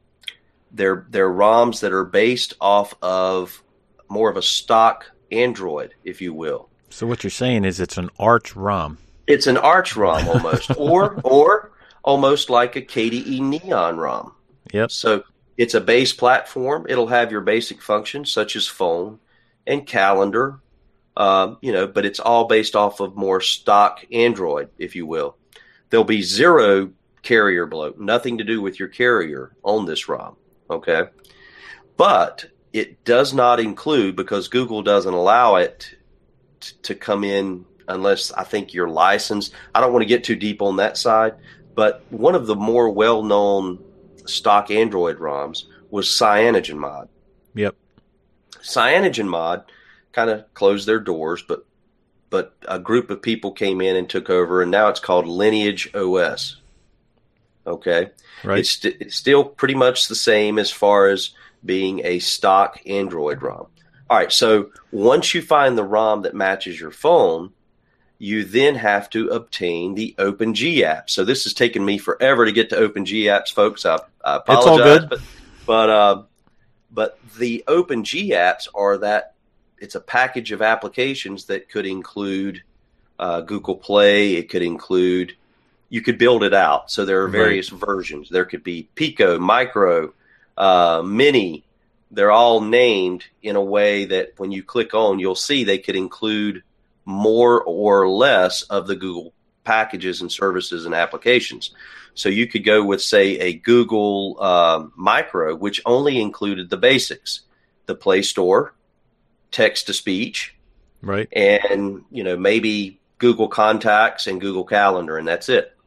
ROMs that are based off of more of a stock Android, if you will. So what you're saying is it's an Arch ROM. It's an Arch ROM almost, or almost like a KDE Neon ROM. Yep. So it's a base platform. It'll have your basic functions such as phone and calendar, but it's all based off of more stock Android, if you will. There'll be zero carrier bloat, nothing to do with your carrier on this ROM, okay? But it does not include, because Google doesn't allow it to come in unless I think you're licensed. I don't want to get too deep on that side, but one of the more well-known stock Android ROMs was CyanogenMod. Yep. CyanogenMod kind of closed their doors, but a group of people came in and took over, and now it's called Lineage OS. Okay? Right. It's still pretty much the same as far as being a stock Android ROM. All right, so once you find the ROM that matches your phone, you then have to obtain the OpenG app. So this has taken me forever to get to OpenG apps, folks. I apologize. It's all good. But the OpenG apps are that it's a package of applications that could include Google Play. It could include, you could build it out. So there are various versions. There could be Pico, Micro, Mini. They're all named in a way that when you click on, you'll see they could include more or less of the Google packages and services and applications. So you could go with, say, a Google Micro, which only included the basics, the Play Store, text-to-speech, right, and maybe Google Contacts and Google Calendar, and that's it.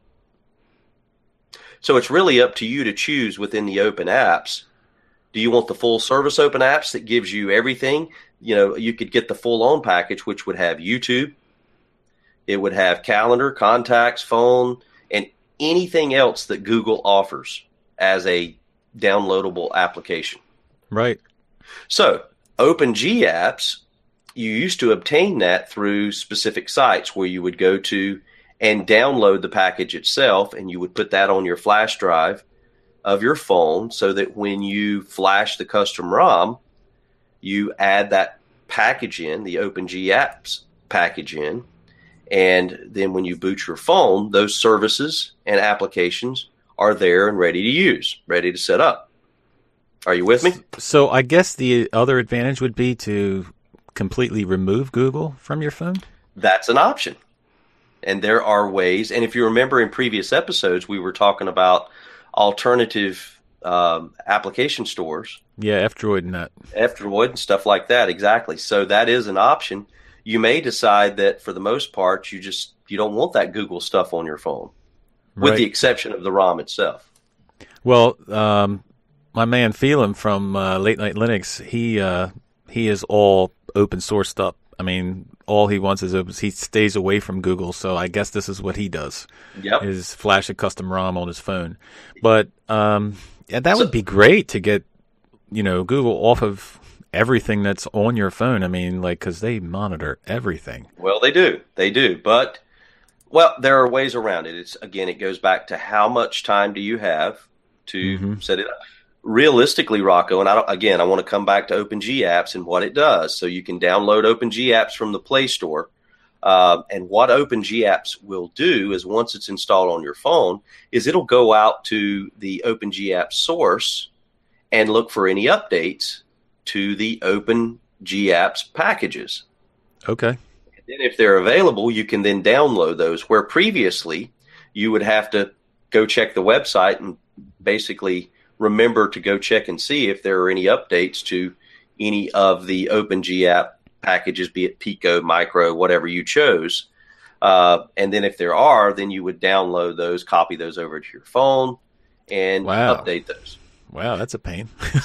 So it's really up to you to choose within the open apps. Do you want the full service open apps that gives you everything? You could get the full-on package, which would have YouTube. It would have Calendar, Contacts, Phone, and anything else that Google offers as a downloadable application. Right. So OpenG apps, you used to obtain that through specific sites where you would go to and download the package itself, and you would put that on your flash drive of your phone so that when you flash the custom ROM, you add that package in, the OpenG apps package in, and then when you boot your phone, those services and applications are there and ready to use, ready to set up. Are you with me? So I guess the other advantage would be to completely remove Google from your phone? That's an option. And there are ways, and if you remember in previous episodes, we were talking about alternative application stores. Yeah, F-Droid and that. F-Droid and stuff like that, exactly. So that is an option. You may decide that for the most part, you don't want that Google stuff on your phone, with the exception of the ROM itself. Well, my man Phelan from Late Night Linux, he is all open source stuff. I mean, all he wants is open. He stays away from Google, so I guess this is what he does. Yep. Is flash a custom ROM on his phone. But that would be great to get, Google off of everything that's on your phone. I mean, because they monitor everything. Well, they do. But, there are ways around it. It goes back to how much time do you have to set it up. Realistically, Rocco, and I want to come back to OpenG apps and what it does. So you can download OpenG apps from the Play Store. And what OpenG apps will do is once it's installed on your phone is it'll go out to the OpenG app source and look for any updates to the OpenG apps packages. Okay. And then if they're available, you can then download those, where previously you would have to go check the website and basically remember to go check and see if there are any updates to any of the OpenG app packages, be it Pico, Micro, whatever you chose. And then if there are, then you would download those, copy those over to your phone, and update those. Wow, that's a pain.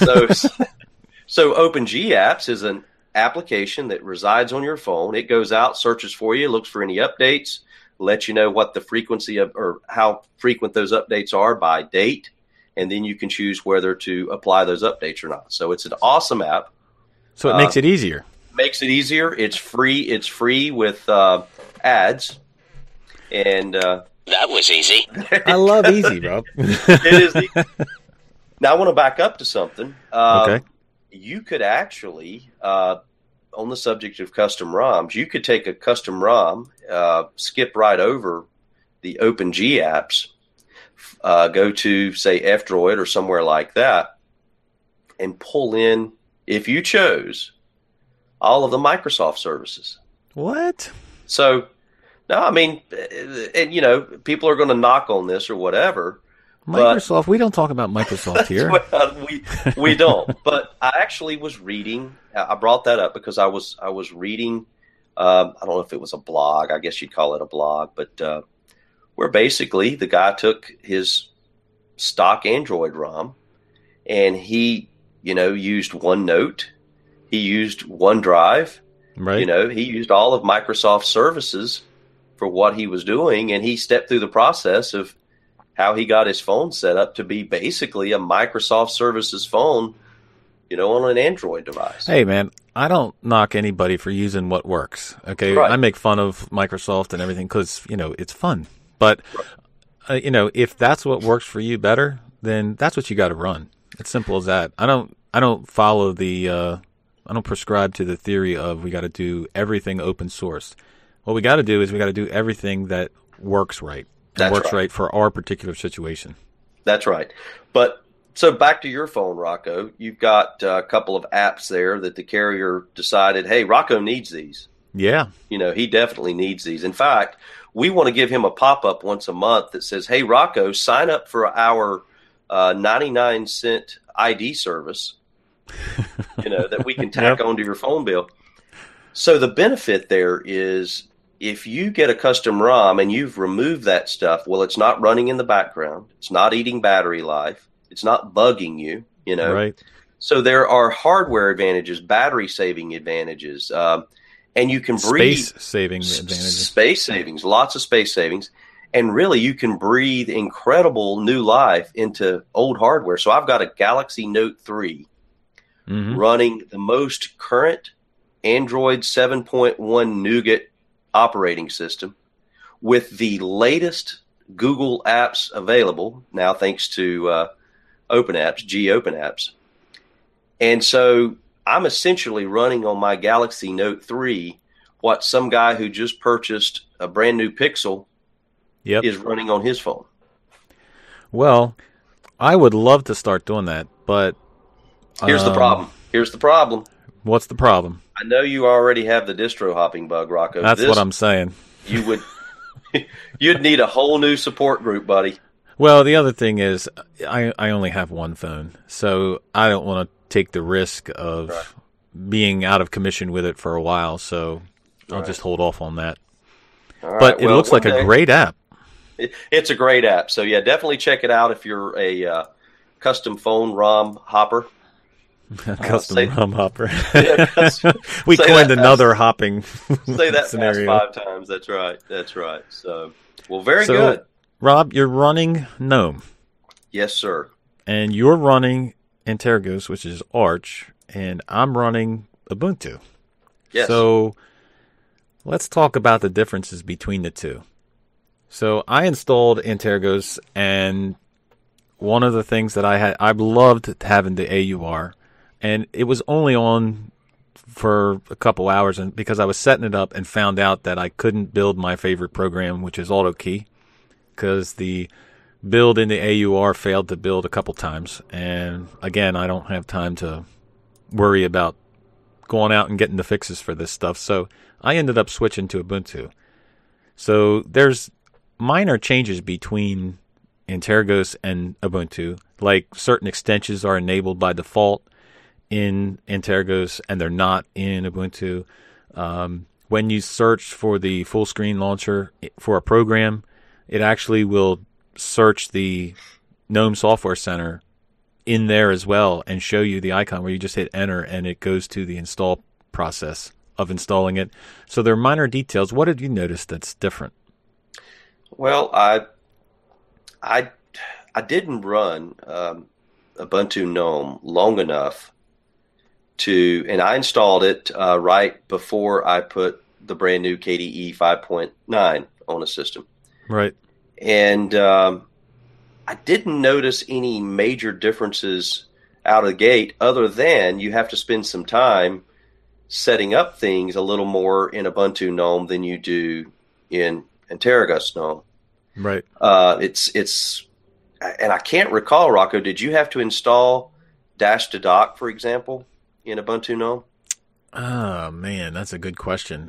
So OpenG apps is an application that resides on your phone. It goes out, searches for you, looks for any updates, lets you know what the frequency of or how frequent those updates are by date. And then you can choose whether to apply those updates or not. So it's an awesome app. So it makes it easier. Makes it easier. It's free. It's free with ads. And that was easy. I love easy, Rob. It is easy. Now I want to back up to something. Okay. You could actually, on the subject of custom ROMs, you could take a custom ROM, skip right over the OpenG apps, go to, say, F-Droid or somewhere like that, and pull in, if you chose, all of the Microsoft services. What? So, no, I mean, and people are going to knock on this or whatever. Microsoft, we don't talk about Microsoft here. Well, we don't. But I actually was reading. I brought that up because I was reading. I don't know if it was a blog. I guess you'd call it a blog, but where basically the guy took his stock Android ROM and he, used OneNote, he used OneDrive, right? He used all of Microsoft's services for what he was doing, and he stepped through the process of how he got his phone set up to be basically a Microsoft services phone, on an Android device. Hey, man, I don't knock anybody for using what works. Okay, right. I make fun of Microsoft and everything because it's fun. But if that's what works for you better, then that's what you got to run. It's simple as that. I don't follow I don't prescribe to the theory of we got to do everything open source. What we got to do is we got to do everything that works right. That works right for our particular situation. That's right. But so back to your phone, Rocco, you've got a couple of apps there that the carrier decided, hey, Rocco needs these. Yeah. He definitely needs these. In fact, we want to give him a pop-up once a month that says, hey, Rocco, sign up for our 99-cent ID service, that we can tack onto your phone bill. So the benefit there is if you get a custom ROM and you've removed that stuff, well, it's not running in the background. It's not eating battery life. It's not bugging you, Right. So there are hardware advantages, battery saving advantages, and you can breathe. Space saving advantages. Space savings, lots of space savings. And really, you can breathe incredible new life into old hardware. So I've got a Galaxy Note 3 running the most current Android 7.1 Nougat operating system with the latest Google apps available now, thanks to Open Apps, Open Apps. And so I'm essentially running on my Galaxy Note 3 what some guy who just purchased a brand new Pixel is running on his phone. Well, I would love to start doing that, but here's the problem. What's the problem? I know you already have the distro hopping bug, Rocco. That's what I'm saying. You'd need a whole new support group, buddy. Well, the other thing is I only have one phone, so I don't want to take the risk of being out of commission with it for a while, so I'll just hold off on that. But it looks like a great app. It's a great app. So, yeah, definitely check it out if you're a custom phone ROM hopper. ROM hopper. We coined another hopping say that scenario. 5 times. That's right. So, well, very good. Rob, you're running GNOME. Yes, sir. And you're running Antergos, which is Arch, and I'm running Ubuntu. Yes. So let's talk about the differences between the two. So I installed Antergos, and one of the things that I loved having the AUR, and it was only on for a couple hours, and because I was setting it up and found out that I couldn't build my favorite program, which is AutoKey, because the build in the AUR failed to build a couple times. And again, I don't have time to worry about going out and getting the fixes for this stuff. So I ended up switching to Ubuntu. So there's minor changes between Antergos and Ubuntu. Like certain extensions are enabled by default in Antergos and they're not in Ubuntu. When you search for the full screen launcher for a program, it actually will search the GNOME Software Center in there as well and show you the icon where you just hit enter and it goes to the install process of installing it. So there are minor details. What did you notice that's different? Well, I didn't run Ubuntu GNOME long enough and I installed it right before I put the brand new KDE 5.9 on a system. Right. And I didn't notice any major differences out of the gate other than you have to spend some time setting up things a little more in Ubuntu GNOME than you do in Antergos GNOME. Right. It's and I can't recall, Rocco, did you have to install Dash to Dock, for example, in Ubuntu GNOME? Oh man, that's a good question.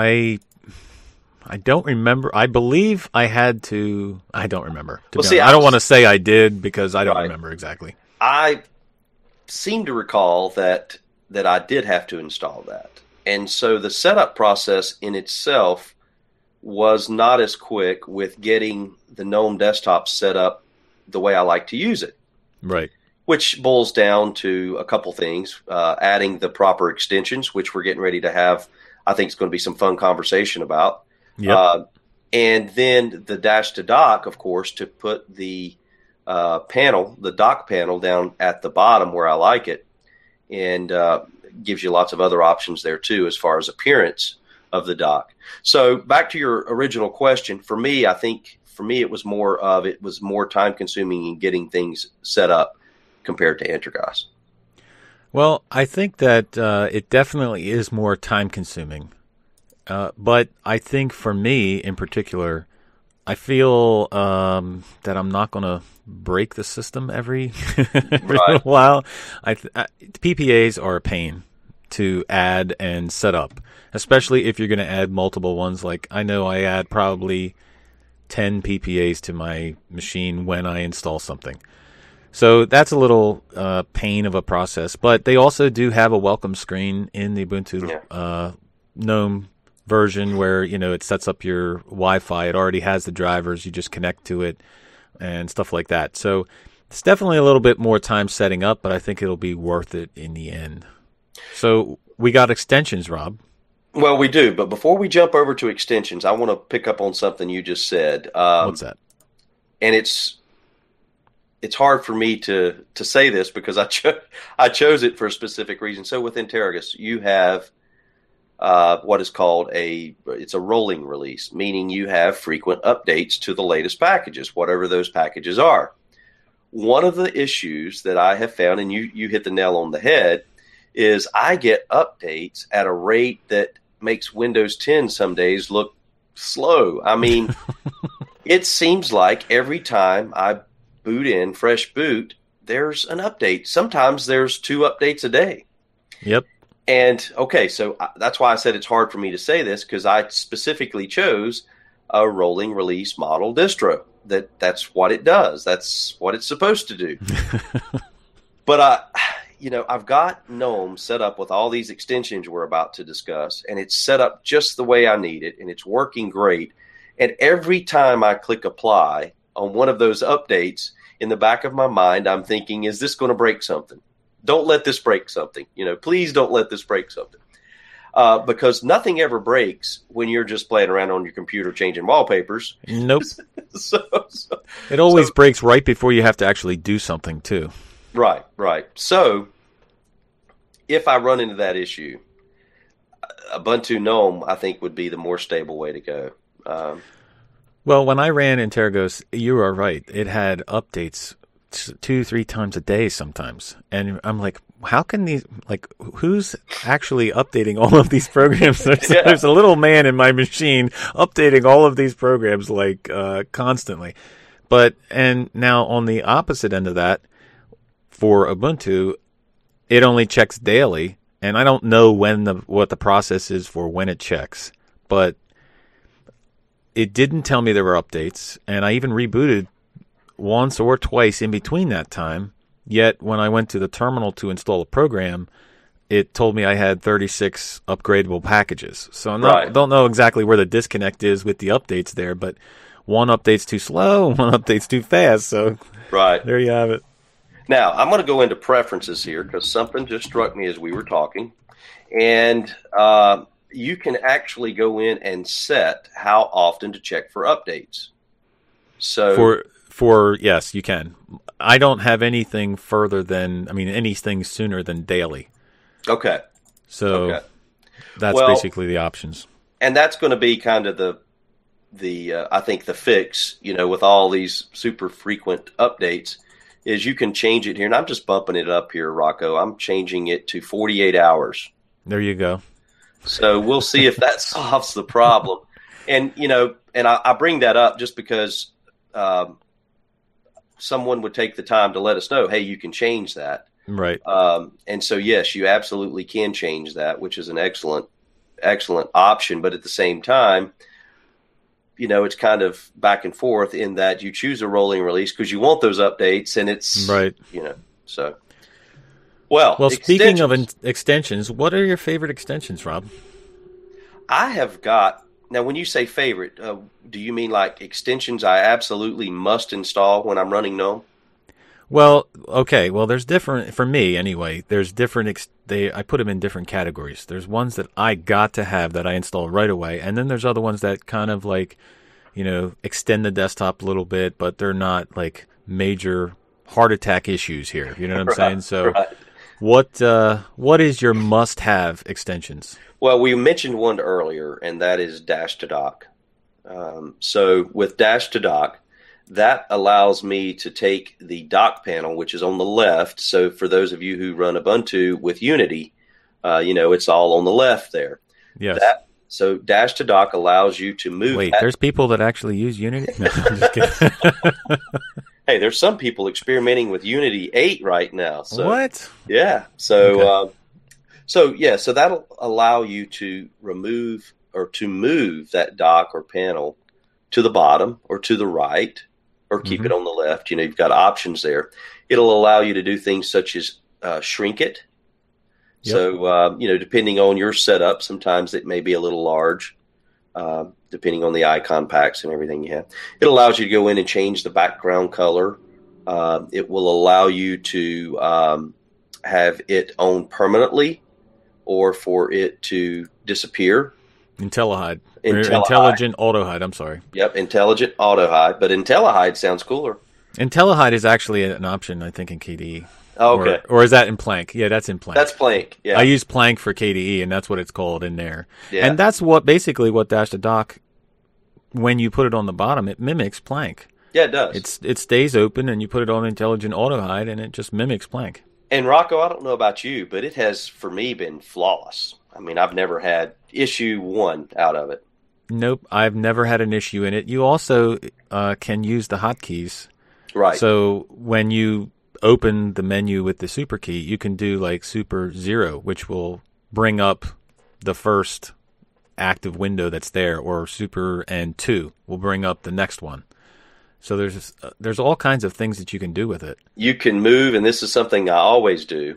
I don't remember. I believe I had to. I don't remember. I don't want to say I did because I don't remember exactly. I seem to recall that I did have to install that. And so the setup process in itself was not as quick with getting the GNOME desktop set up the way I like to use it. Right. Which boils down to a couple things. Adding the proper extensions, which we're getting ready to have. I think it's going to be some fun conversation about. Yep. And then the Dash to Dock, of course, to put the panel, the dock panel, down at the bottom where I like it, and gives you lots of other options there too as far as appearance of the dock. So back to your original question, for me, I think it was more time consuming in getting things set up compared to Entergos. Well, I think that it definitely is more time consuming. But I think for me in particular, I feel that I'm not going to break the system every little while. PPAs are a pain to add and set up, especially if you're going to add multiple ones. Like I know I add probably 10 PPAs to my machine when I install something. So that's a little pain of a process. But they also do have a welcome screen in the Ubuntu GNOME version where, it sets up your Wi-Fi. It already has the drivers. You just connect to it and stuff like that. So it's definitely a little bit more time setting up, but I think it'll be worth it in the end. So we got extensions, Rob. Well, we do. But before we jump over to extensions, I want to pick up on something you just said. What's that? And it's hard for me to say this because I chose it for a specific reason. So with Entergos, you have what is called it's a rolling release, meaning you have frequent updates to the latest packages, whatever those packages are. One of the issues that I have found, and you hit the nail on the head, is I get updates at a rate that makes Windows 10 some days look slow. I mean, it seems like every time I boot in, fresh boot, there's an update. Sometimes there's 2 updates a day. Yep. And, okay, so that's why I said it's hard for me to say this, because I specifically chose a rolling release model distro. That's what it does. That's what it's supposed to do. But, I've got GNOME set up with all these extensions we're about to discuss, and it's set up just the way I need it, and it's working great. And every time I click apply on one of those updates, in the back of my mind, I'm thinking, is this going to break something? Don't let this break something. Please don't let this break something. Because nothing ever breaks when you're just playing around on your computer changing wallpapers. Nope. It always breaks right before you have to actually do something, too. Right. So, if I run into that issue, Ubuntu GNOME, I think, would be the more stable way to go. Well, when I ran Entergos, you are right. It had updates 2-3 times a day sometimes. And I'm like, how can these, who's actually updating all of these programs? There's a little man in my machine updating all of these programs constantly. And now on the opposite end of that, for Ubuntu, it only checks daily. And I don't know what the process is for when it checks. But it didn't tell me there were updates. And I even rebooted once or twice in between that time. Yet when I went to the terminal to install a program, it told me I had 36 upgradable packages. So I don't know exactly where the disconnect is with the updates there, but one update's too slow, one update's too fast. So there you have it. Now, I'm going to go into preferences here because something just struck me as we were talking. And you can actually go in and set how often to check for updates. So yes, you can. I don't have anything anything sooner than daily. Okay. So that's basically the options. And that's going to be kind of the I think the fix, with all these super frequent updates, is you can change it here. And I'm just bumping it up here, Rocco. I'm changing it to 48 hours. There you go. So we'll see if that solves the problem. And, and I bring that up just because someone would take the time to let us know, hey, you can change that. Right. And so, yes, you absolutely can change that, which is an excellent option. But at the same time, it's kind of back and forth in that you choose a rolling release because you want those updates, and it's right. So. Well, speaking of extensions, what are your favorite extensions, Rob? I have got, now when you say favorite, do you mean like extensions I absolutely must install when I'm running GNOME? Well, okay. Well, there's different, for me anyway, there's different, I put them in different categories. There's ones that I got to have that I install right away. And then there's other ones that kind of like, extend the desktop a little bit, but they're not like major heart attack issues here. You know what I'm saying? So right. What is your must-have extensions? Well, we mentioned one earlier, and that is Dash to Dock. So with Dash to Dock, that allows me to take the dock panel, which is on the left. So for those of you who run Ubuntu with Unity, it's all on the left there. Yes. So Dash to Dock allows you to move. Wait, there's people that actually use Unity? No, I'm just kidding. Hey, there's some people experimenting with Unity 8 right now. So, what? Yeah. So, okay. So that'll allow you to remove or to move that dock or panel to the bottom or to the right or keep it on the left. You've got options there. It'll allow you to do things such as shrink it. Yep. So, depending on your setup, sometimes it may be a little large, depending on the icon packs and everything you have. It allows you to go in and change the background color. It will allow you to have it on permanently or for it to disappear. IntelliHide. Intelligent Auto Hide, I'm sorry. Yep, Intelligent Auto Hide. But IntelliHide sounds cooler. IntelliHide is actually an option, I think, in KDE. Okay. Or is that in Plank? Yeah, that's in Plank. That's Plank, yeah. I use Plank for KDE, and that's what it's called in there. Yeah. And that's basically what Dash to Dock, when you put it on the bottom, it mimics Plank. Yeah, it does. It stays open, and you put it on Intelligent Auto Hide, and it just mimics Plank. And Rocco, I don't know about you, but it has, for me, been flawless. I mean, I've never had issue one out of it. Nope, I've never had an issue in it. You also can use the hotkeys. Right. So when you open the menu with the super key, you can do like super 0, which will bring up the first active window that's there, or super and 2 will bring up the next one. So there's all kinds of things that you can do with it. You can move, and this is something I always do,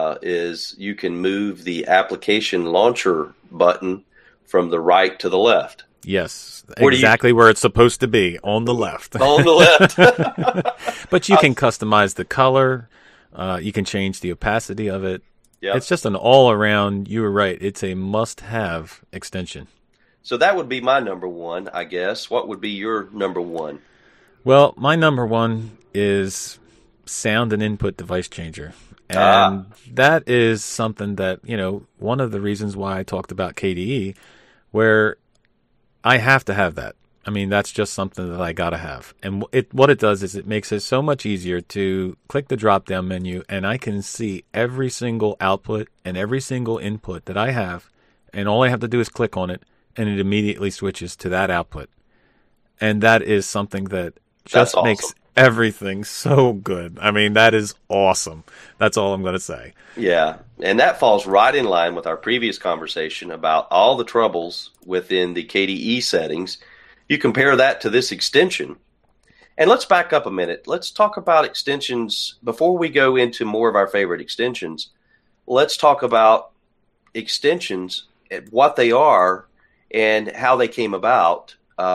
is you can move the application launcher button from the right to the left. Yes, exactly where it's supposed to be, on the left. On the left. But you can customize the color. You can change the opacity of it. Yep. It's just an all-around, you were right, it's a must-have extension. So that would be my number one, I guess. What would be your number one? Well, my number one is Sound and Input Device Changer. And that is something that, one of the reasons why I talked about KDE, where I have to have that. I mean, that's just something that I got to have. And what it does is it makes it so much easier to click the drop-down menu, and I can see every single output and every single input that I have, and all I have to do is click on it, and it immediately switches to that output. And that is something that just makes everything so good. I mean, that is awesome. That's all I'm going to say. Yeah, and that falls right in line with our previous conversation about all the troubles within the KDE settings. You compare that to this extension. And let's back up a minute. Let's talk about extensions. Before we go into more of our favorite extensions, let's talk about extensions, what they are, and how they came about.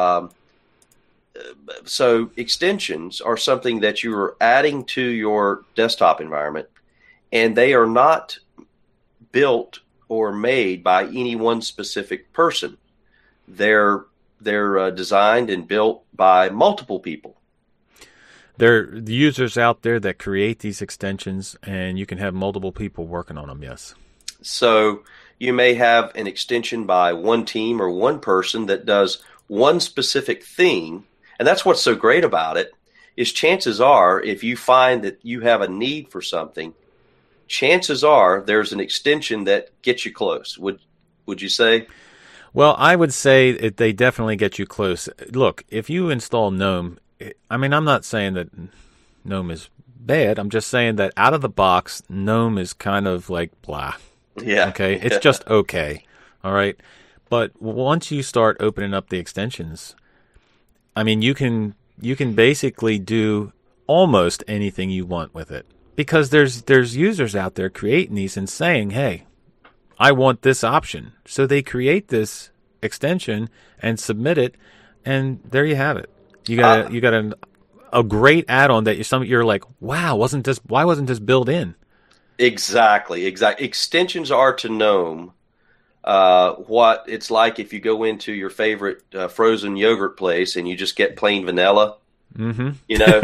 So extensions are something that you are adding to your desktop environment, and they are not built or made by any one specific person. They're designed and built by multiple people. There are the users out there that create these extensions, and you can have multiple people working on them, yes. So you may have an extension by one team or one person that does one specific thing, and that's what's so great about it, is chances are, if you find that you have a need for something, chances are there's an extension that gets you close. Would you say? Well, I would say they definitely get you close. Look, if you install GNOME, I mean, I'm not saying that GNOME is bad. I'm just saying that out of the box, GNOME is kind of like blah. Yeah. Okay? It's just okay. All right? But once you start opening up the extensions, I mean, you can basically do almost anything you want with it. Because there's users out there creating these and saying, hey, I want this option. So they create this extension and submit it, and there you have it. You got a great add-on that you're like, wow, why wasn't this built in? Exactly. Extensions are to GNOME what it's like if you go into your favorite frozen yogurt place and you just get plain vanilla. Mm-hmm. You know,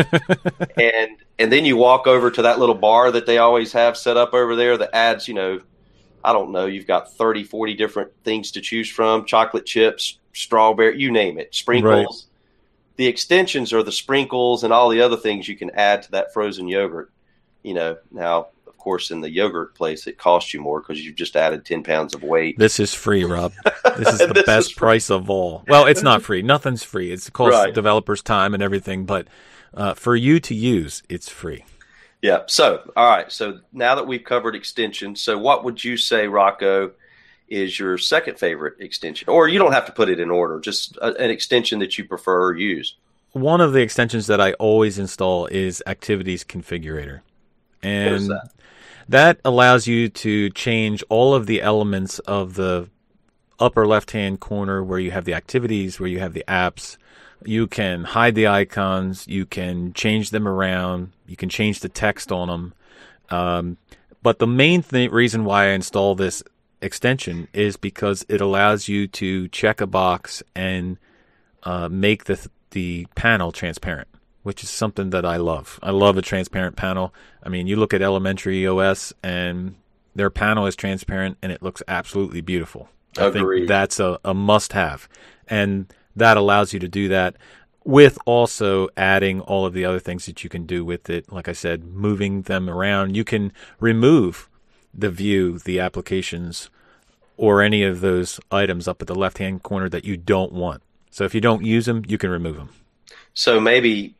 and then you walk over to that little bar that they always have set up over there that adds, you know, I don't know, you've got 30, 40 different things to choose from, chocolate chips, strawberry, you name it, sprinkles. Right. The extensions are the sprinkles and all the other things you can add to that frozen yogurt. You know, now, of course, in the yogurt place, it costs you more because you've just added 10 pounds of weight. This is free, Rob. This is the best price of all. Well, it's not free. Nothing's free. It costs developers time and everything, but for you to use, it's free. Yeah. So, all right. So now that we've covered extensions, so what would you say, Rocco, is your second favorite extension? Or you don't have to put it in order, just an extension that you prefer or use. One of the extensions that I always install is Activities Configurator. And what is that? That allows you to change all of the elements of the upper left-hand corner where you have the activities, where you have the apps. You can hide the icons. You can change them around. You can change the text on them. But the main reason why I install this extension is because it allows you to check a box and make the panel transparent, which is something that I love. I love a transparent panel. I mean, you look at Elementary OS and their panel is transparent and it looks absolutely beautiful. I think that's a must-have. And that allows you to do that with also adding all of the other things that you can do with it. Like I said, moving them around. You can remove the view, the applications, or any of those items up at the left-hand corner that you don't want. So if you don't use them, you can remove them. So maybe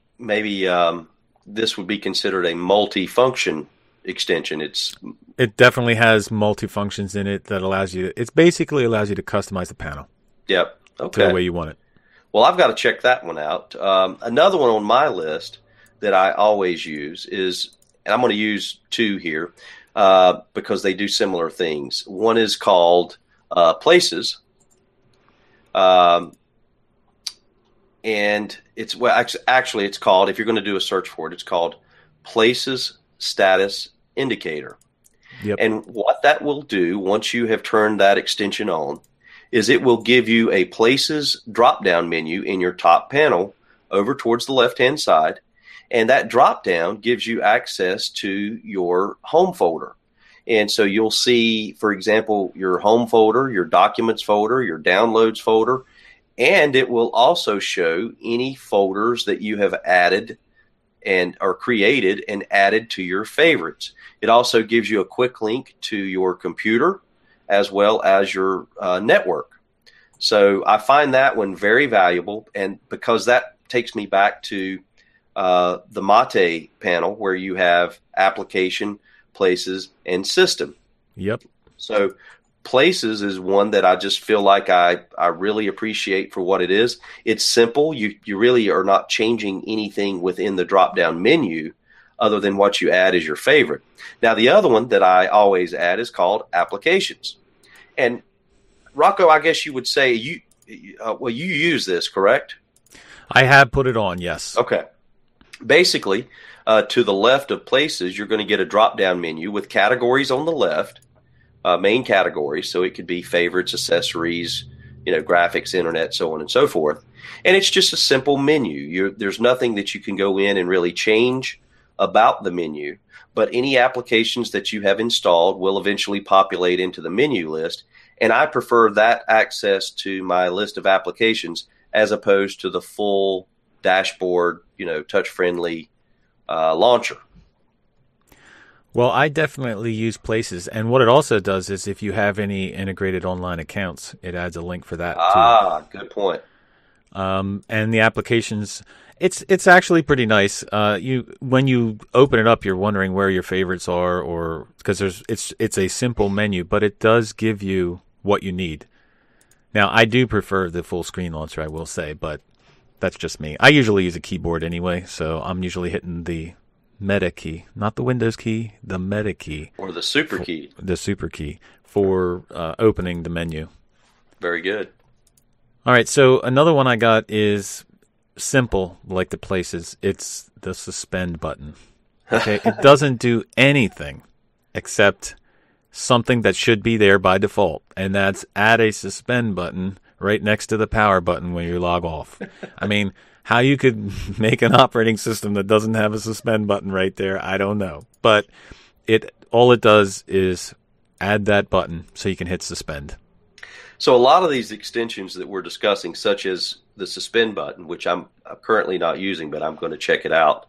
this would be considered a multi-function extension. It definitely has multi-functions in it that basically allows you to customize the panel. Yep. Okay. To the way you want it. Well, I've got to check that one out. Another one on my list that I always use is, and I'm going to use two here because they do similar things. One is called Places. And it's actually it's called, if you're going to do a search for it, it's called Places Status Indicator. Yep. And what that will do once you have turned that extension on is it will give you a Places drop-down menu in your top panel over towards the left-hand side. And that drop-down gives you access to your home folder. And so you'll see, for example, your home folder, your documents folder, your downloads folder, and it will also show any folders that you have added and are created and added to your favorites. It also gives you a quick link to your computer as well as your network. So I find that one very valuable, and because that takes me back to the Mate panel where you have application, places, and system. Yep. So Places is one that I just feel like I really appreciate for what it is. It's simple. You really are not changing anything within the drop-down menu other than what you add as your favorite. Now, the other one that I always add is called Applications. And Rocco, I guess you would say you use this, correct? I have put it on, yes. Okay. Basically, to the left of Places, you're going to get a drop-down menu with categories on the left. Main categories, so it could be favorites, accessories, graphics, internet, so on and so forth. And it's just a simple menu. There's nothing that you can go in and really change about the menu, but any applications that you have installed will eventually populate into the menu list. And I prefer that access to my list of applications as opposed to the full dashboard, touch-friendly launcher. Well, I definitely use Places, and what it also does is if you have any integrated online accounts, it adds a link for that too. Ah, good point. And the applications, it's actually pretty nice. When you open it up, you're wondering where your favorites are, or because it's a simple menu, but it does give you what you need. Now, I do prefer the full screen launcher, I will say, but that's just me. I usually use a keyboard anyway, so I'm usually hitting the Meta key, not the Windows key, the Meta key. Or the super key. The super key for opening the menu. Very good. All right, so another one I got is simple, like the places. It's the suspend button. Okay, it doesn't do anything except something that should be there by default, and that's add a suspend button right next to the power button when you log off. I mean, how you could make an operating system that doesn't have a suspend button right there, I don't know. But all it does is add that button so you can hit suspend. So a lot of these extensions that we're discussing, such as the suspend button, which I'm currently not using, but I'm going to check it out,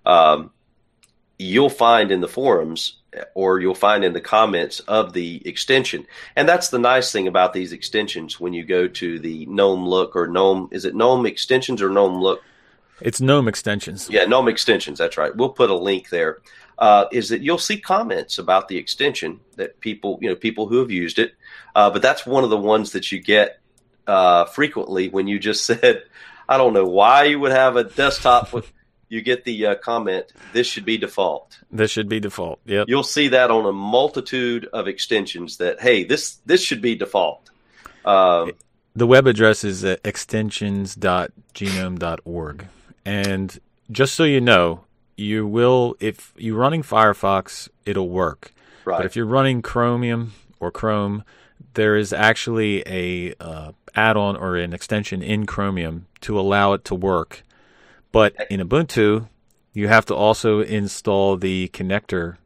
you'll find in the forums or you'll find in the comments of the extension. And that's the nice thing about these extensions when you go to the GNOME Look or GNOME, is it GNOME Extensions or GNOME Look? It's GNOME Extensions. Yeah, GNOME Extensions, that's right. We'll put a link there. Is that you'll see comments about the extension that people who have used it. But that's one of the ones that you get frequently when you just said, I don't know why you would have a desktop with, you get the comment, this should be default. This should be default, yep. You'll see that on a multitude of extensions that, hey, this should be default. The web address is extensions.gnome.org. And just so you know, you will, if you're running Firefox, it'll work. Right. But if you're running Chromium or Chrome, there is actually a add-on or an extension in Chromium to allow it to work. But in Ubuntu, you have to also install the connector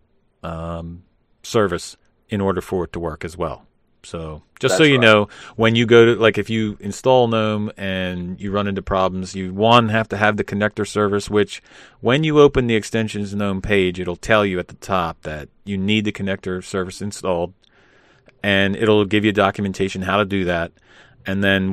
service in order for it to work as well. So just so you know, when you go to, like if you install GNOME and you run into problems, you have to have the connector service, which when you open the extensions GNOME page, it'll tell you at the top that you need the connector service installed, and it'll give you documentation how to do that. And then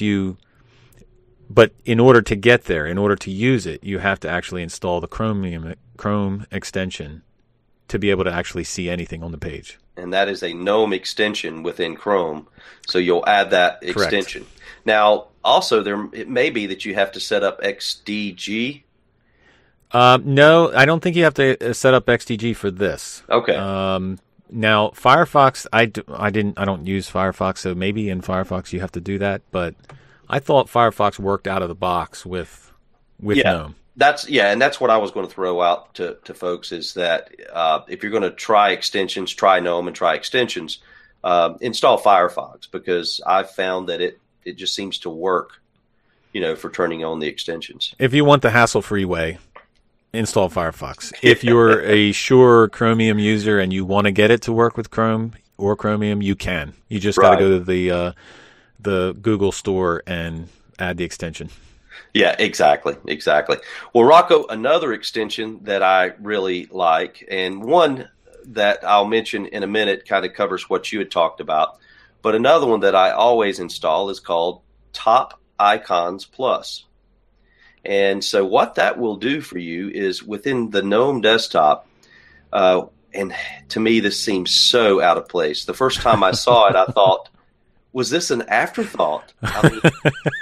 but in order to get there, in order to use it, you have to actually install the Chrome extension to be able to actually see anything on the page. And that is a GNOME extension within Chrome. So you'll add that extension. Correct. Now, also, it may be that you have to set up XDG. No, I don't think you have to set up XDG for this. Okay. Now, Firefox, I don't use Firefox, so maybe in Firefox you have to do that. But I thought Firefox worked out of the box with GNOME. And that's what I was going to throw out to folks is that if you're going to try extensions, try GNOME and try extensions, install Firefox, because I've found that it just seems to work, for turning on the extensions. If you want the hassle-free way, install Firefox. If you're a sure Chromium user and you want to get it to work with Chrome or Chromium, you can. You just got to go to the Google store and add the extension. Yeah, exactly. Well, Rocco, another extension that I really like, and one that I'll mention in a minute kind of covers what you had talked about, but another one that I always install is called Top Icons Plus. And so what that will do for you is within the GNOME desktop, and to me this seems so out of place. The first time I saw it, I thought, was this an afterthought? I mean,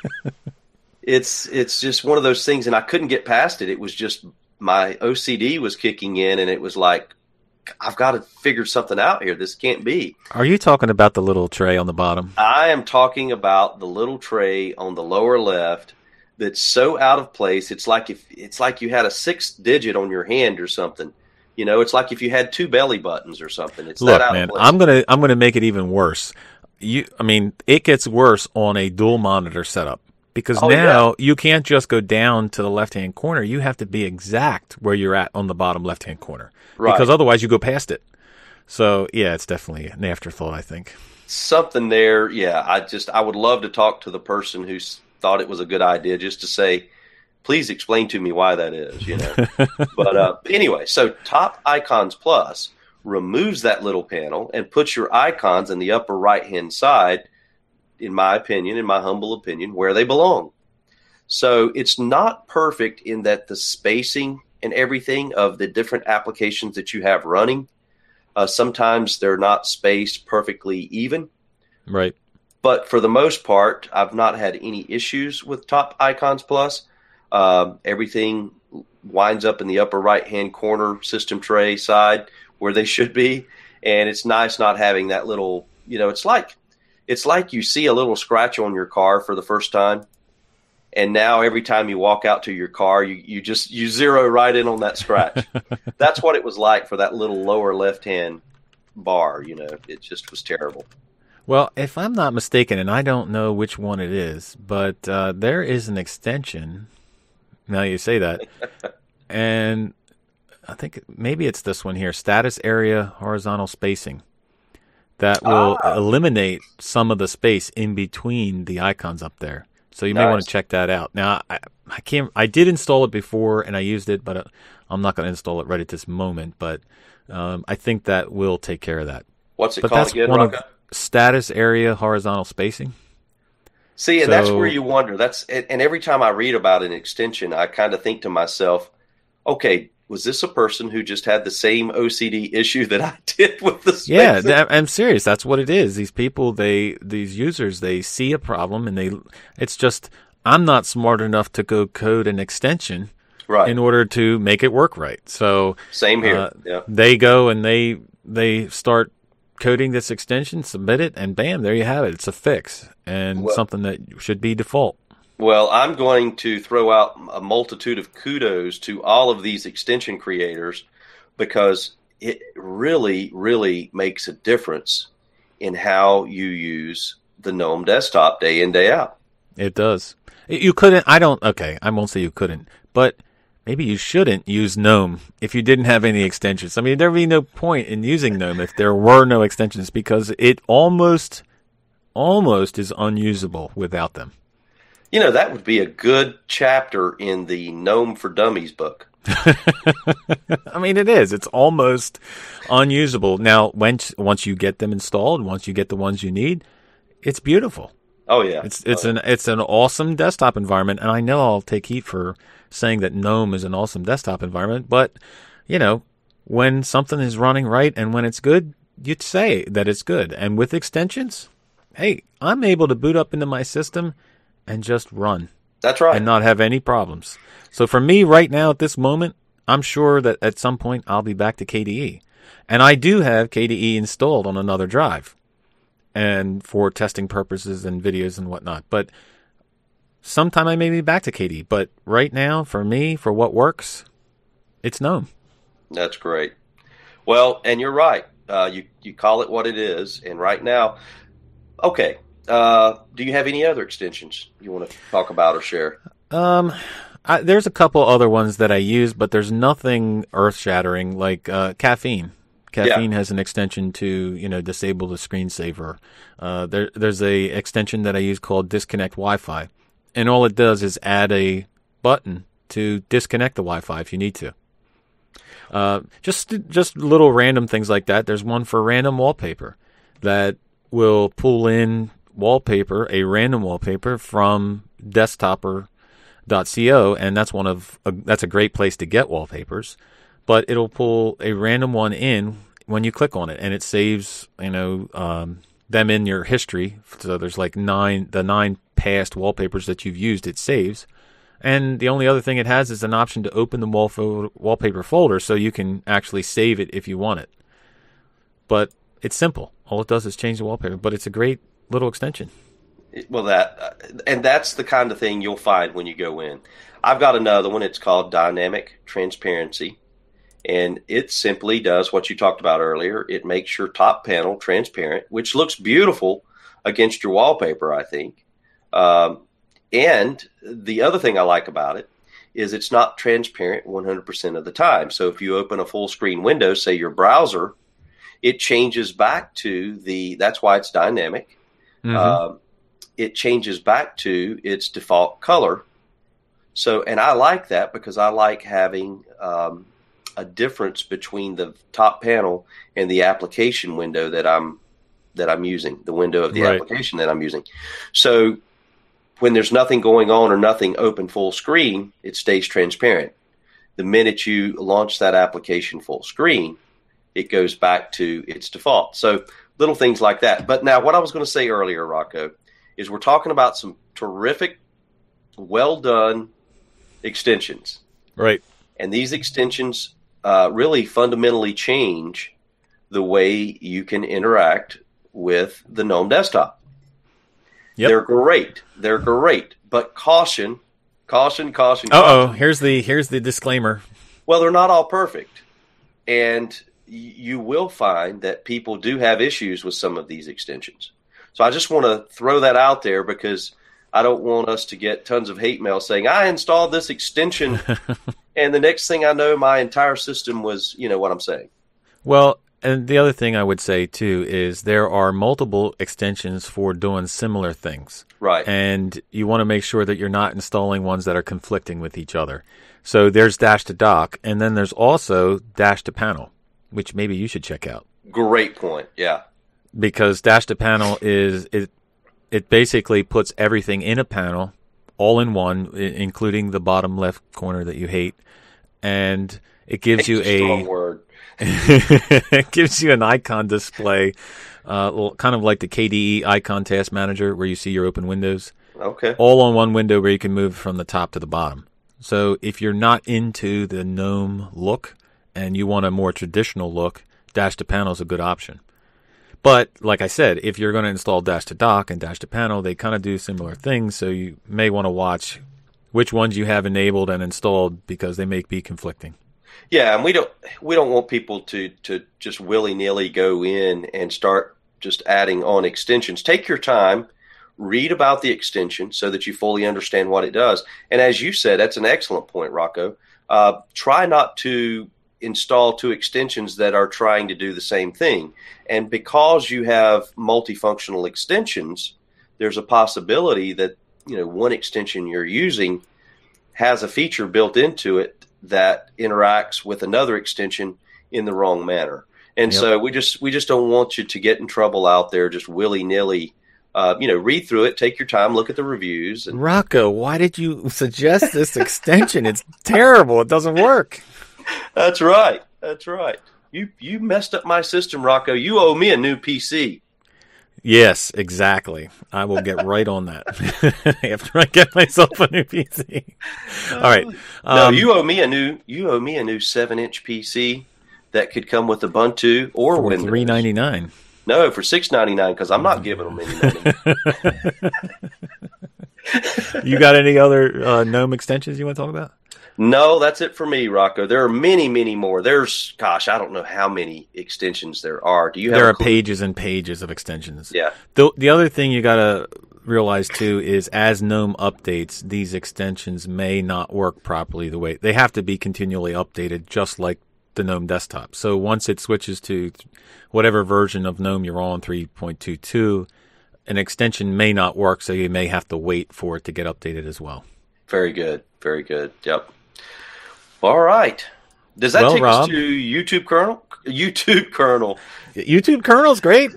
It's just one of those things, and I couldn't get past it. It was just my OCD was kicking in, and it was like, I've got to figure something out here. This can't be. Are you talking about the little tray on the bottom? I am talking about the little tray on the lower left that's so out of place. It's like you had a sixth digit on your hand or something. It's like if you had two belly buttons or something. It's Look, that out man, of place. I'm gonna make it even worse. It gets worse on a dual monitor setup. Because you can't just go down to the left-hand corner. You have to be exact where you're at on the bottom left-hand corner. Right. Because otherwise you go past it. So, yeah, it's definitely an afterthought, I think. Something there, yeah. I would love to talk to the person who thought it was a good idea just to say, please explain to me why that is, But anyway, so Top Icons Plus removes that little panel and puts your icons in the upper right-hand side, in my humble opinion, where they belong. So it's not perfect in that the spacing and everything of the different applications that you have running, sometimes they're not spaced perfectly even. Right. But for the most part, I've not had any issues with Top Icons Plus. Everything winds up in the upper right-hand corner system tray side where they should be. And it's nice not having that little, it's like you see a little scratch on your car for the first time. And now every time you walk out to your car, you zero right in on that scratch. That's what it was like for that little lower left-hand bar. It just was terrible. Well, if I'm not mistaken, and I don't know which one it is, but there is an extension, now you say that, and I think maybe it's this one here, status area horizontal spacing, that will eliminate some of the space in between the icons up there. So you may want to check that out. Now, I did install it before, and I used it, but I'm not going to install it right at this moment, but I think that will take care of that. What's it called again, Rocco? Status area horizontal spacing. See, and that's where you wonder. And every time I read about an extension, I kind of think to myself, okay, was this a person who just had the same OCD issue that I did with the spacing? Yeah, I'm serious. That's what it is. These people, these users, they see a problem, and it's just, I'm not smart enough to go code an extension in order to make it work right. So same here. They go and they start coding this extension, submit it, and bam, there you have it. It's a fix and something that should be default. Well, I'm going to throw out a multitude of kudos to all of these extension creators because it really, really makes a difference in how you use the GNOME desktop day in, day out. It does. You couldn't, I won't say you couldn't, but maybe you shouldn't use GNOME if you didn't have any extensions. I mean, there'd be no point in using GNOME if there were no extensions because it almost is unusable without them. That would be a good chapter in the GNOME for Dummies book. I mean, it is. It's almost unusable. Now, once you get them installed, once you get the ones you need, it's beautiful. Oh, yeah. It's an awesome desktop environment, and I know I'll take heat for saying that GNOME is an awesome desktop environment, but, when something is running right and when it's good, you'd say that it's good. And with extensions, hey, I'm able to boot up into my system and just run. That's right. And not have any problems. So for me right now at this moment, I'm sure that at some point I'll be back to KDE. And I do have KDE installed on another drive and for testing purposes and videos and whatnot. But sometime I may be back to KDE. But right now, for me, for what works, it's GNOME. That's great. Well, and you're right. You call it what it is. And right now, okay. Do you have any other extensions you want to talk about or share? There's a couple other ones that I use, but there's nothing earth-shattering like Caffeine. Caffeine has an extension to disable the screensaver. There's a extension that I use called Disconnect Wi-Fi, and all it does is add a button to disconnect the Wi-Fi if you need to. Just little random things like that. There's one for random wallpaper that will pull in a random wallpaper from desktopper.co, and that's a great place to get wallpapers. But it'll pull a random one in when you click on it, and it saves them in your history. So there's like the 9 past wallpapers that you've used. It saves, and the only other thing it has is an option to open the wallpaper folder, so you can actually save it if you want it. But it's simple. All it does is change the wallpaper, but it's a great little extension. Well, that's the kind of thing you'll find when you go in. I've got another one. It's called Dynamic Transparency, and it simply does what you talked about earlier. It makes your top panel transparent, which looks beautiful against your wallpaper, I think. And the other thing I like about it is it's not transparent 100% of the time. So if you open a full screen window, say your browser, it changes back to that's why it's dynamic. Mm-hmm. It changes back to its default color. So, and I like that because I like having a difference between the top panel and the application window that I'm using, the window of the application that I'm using. So when there's nothing going on or nothing open full screen, it stays transparent. The minute you launch that application full screen, it goes back to its default. So little things like that. But now what I was going to say earlier, Rocco, is we're talking about some terrific, well done extensions. Right. And these extensions really fundamentally change the way you can interact with the GNOME desktop. Yep. They're great. But caution. Here's the disclaimer. Well, they're not all perfect. And you will find that people do have issues with some of these extensions. So I just want to throw that out there because I don't want us to get tons of hate mail saying, I installed this extension, and the next thing I know, my entire system was, you know what I'm saying. Well, and the other thing I would say, too, is there are multiple extensions for doing similar things. Right. And you want to make sure that you're not installing ones that are conflicting with each other. So there's Dash to Dock, and then there's also Dash to Panel, which maybe you should check out. Great point, yeah. Because Dash to Panel it basically puts everything in a panel, all in one, including the bottom left corner that you hate, and it gives you a strong word. It gives you an icon display, kind of like the KDE Icon Task Manager, where you see your open windows. Okay. All on one window where you can move from the top to the bottom. So if you're not into the GNOME look and you want a more traditional look, Dash to Panel is a good option. But like I said, if you're going to install Dash to Dock and Dash to Panel, they kind of do similar things. So you may want to watch which ones you have enabled and installed because they may be conflicting. Yeah, and we don't want people to just willy-nilly go in and start just adding on extensions. Take your time, read about the extension so that you fully understand what it does. And as you said, that's an excellent point, Rocco. Try not to install two extensions that are trying to do the same thing. And because you have multifunctional extensions, there's a possibility that, you know, one extension you're using has a feature built into it that interacts with another extension in the wrong manner. And so we just don't want you to get in trouble out there just willy-nilly. Read through it, take your time, look at the reviews. And Rocco, why did you suggest this extension? It's terrible. It doesn't work. That's right. You messed up my system, Rocco. You owe me a new PC. Yes, exactly. I will get right on that after I get myself a new PC. All right. No, you owe me a new 7-inch PC that could come with Ubuntu or Windows. $399. No, for $699 because I'm not giving them any money. You got any other GNOME extensions you want to talk about? No, that's it for me, Rocco. There are many, many more. There's, I don't know how many extensions there are. Do you have? There are pages and pages of extensions. Yeah. The other thing you got to realize too is as GNOME updates, these extensions may not work properly the way they have to be continually updated, just like the GNOME desktop. So once it switches to whatever version of GNOME you're on, 3.22, an extension may not work, so you may have to wait for it to get updated as well. Very good. Very good. Yep. All right. Does that take us to YouTube kernel? YouTube kernel. YouTube kernel's great.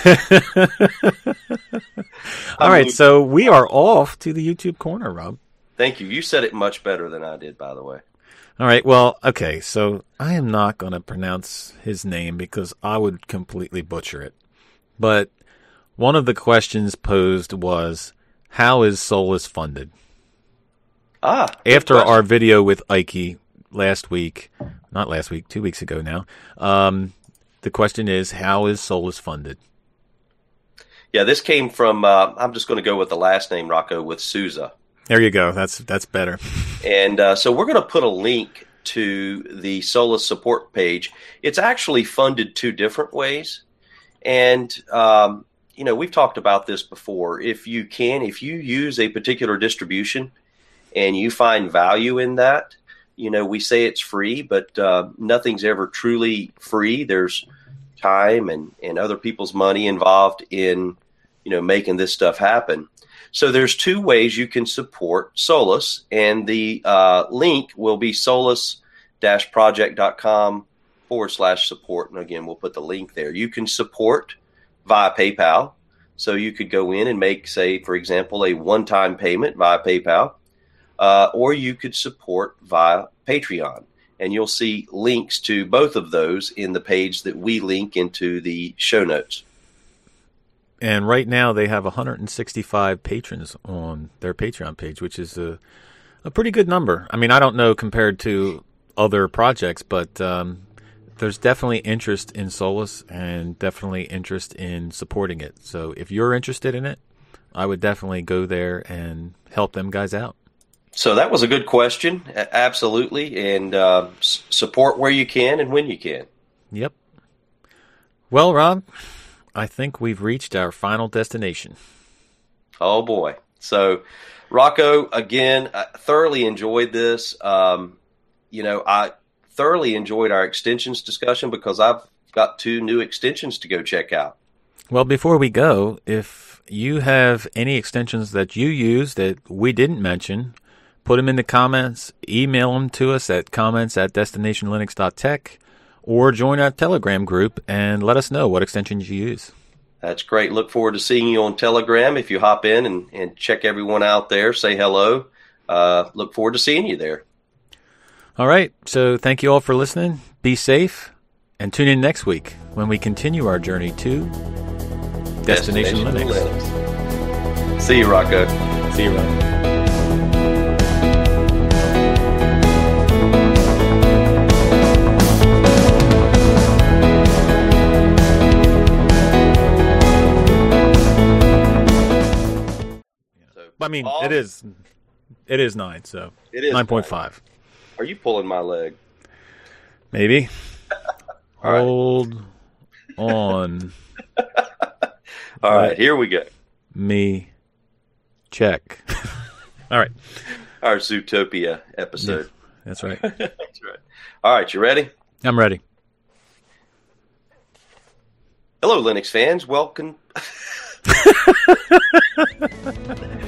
All right, so we are off to the YouTube corner, Rob. Thank you. You said it much better than I did, by the way. All right, well, okay, so I am not going to pronounce his name because I would completely butcher it. But one of the questions posed was, how is Solus funded? After our video with Ike last week, not last week, 2 weeks ago now, the question is, how is Solus funded? Yeah, this came from, I'm just going to go with the last name, Rocco, with Souza. There you go. That's better. And so we're going to put a link to the Solus support page. It's actually funded two different ways. And, we've talked about this before. If you use a particular distribution and you find value in that, we say it's free, but nothing's ever truly free. There's time and other people's money involved in, making this stuff happen. So there's two ways you can support Solus, and the link will be solus-project.com/support. And again, we'll put the link there. You can support via PayPal. So you could go in and make, say, for example, a one-time payment via PayPal, or you could support via Patreon. And you'll see links to both of those in the page that we link into the show notes. And right now they have 165 patrons on their Patreon page, which is a pretty good number. I mean, I don't know compared to other projects, but there's definitely interest in Solus and definitely interest in supporting it. So if you're interested in it, I would definitely go there and help them guys out. So that was a good question. Absolutely. And support where you can and when you can. Yep. Well, Rob, I think we've reached our final destination. Oh, boy. So, Rocco, again, I thoroughly enjoyed this. I thoroughly enjoyed our extensions discussion because I've got 2 new extensions to go check out. Well, before we go, if you have any extensions that you use that we didn't mention, put them in the comments, email them to us at comments@destinationlinux.tech, or join our Telegram group and let us know what extensions you use. That's great. Look forward to seeing you on Telegram. If you hop in and check everyone out there, say hello. Look forward to seeing you there. All right. So thank you all for listening. Be safe and tune in next week when we continue our journey to Destination Linux. See you, Rocco. See you, Rob. I mean, it is 9, so it is 9.5. Are you pulling my leg? Maybe. All Hold on. All right, here we go. Me check. All right. Our Zootopia episode. Yeah, that's right. That's right. All right, you ready? I'm ready. Hello, Linux fans. Welcome.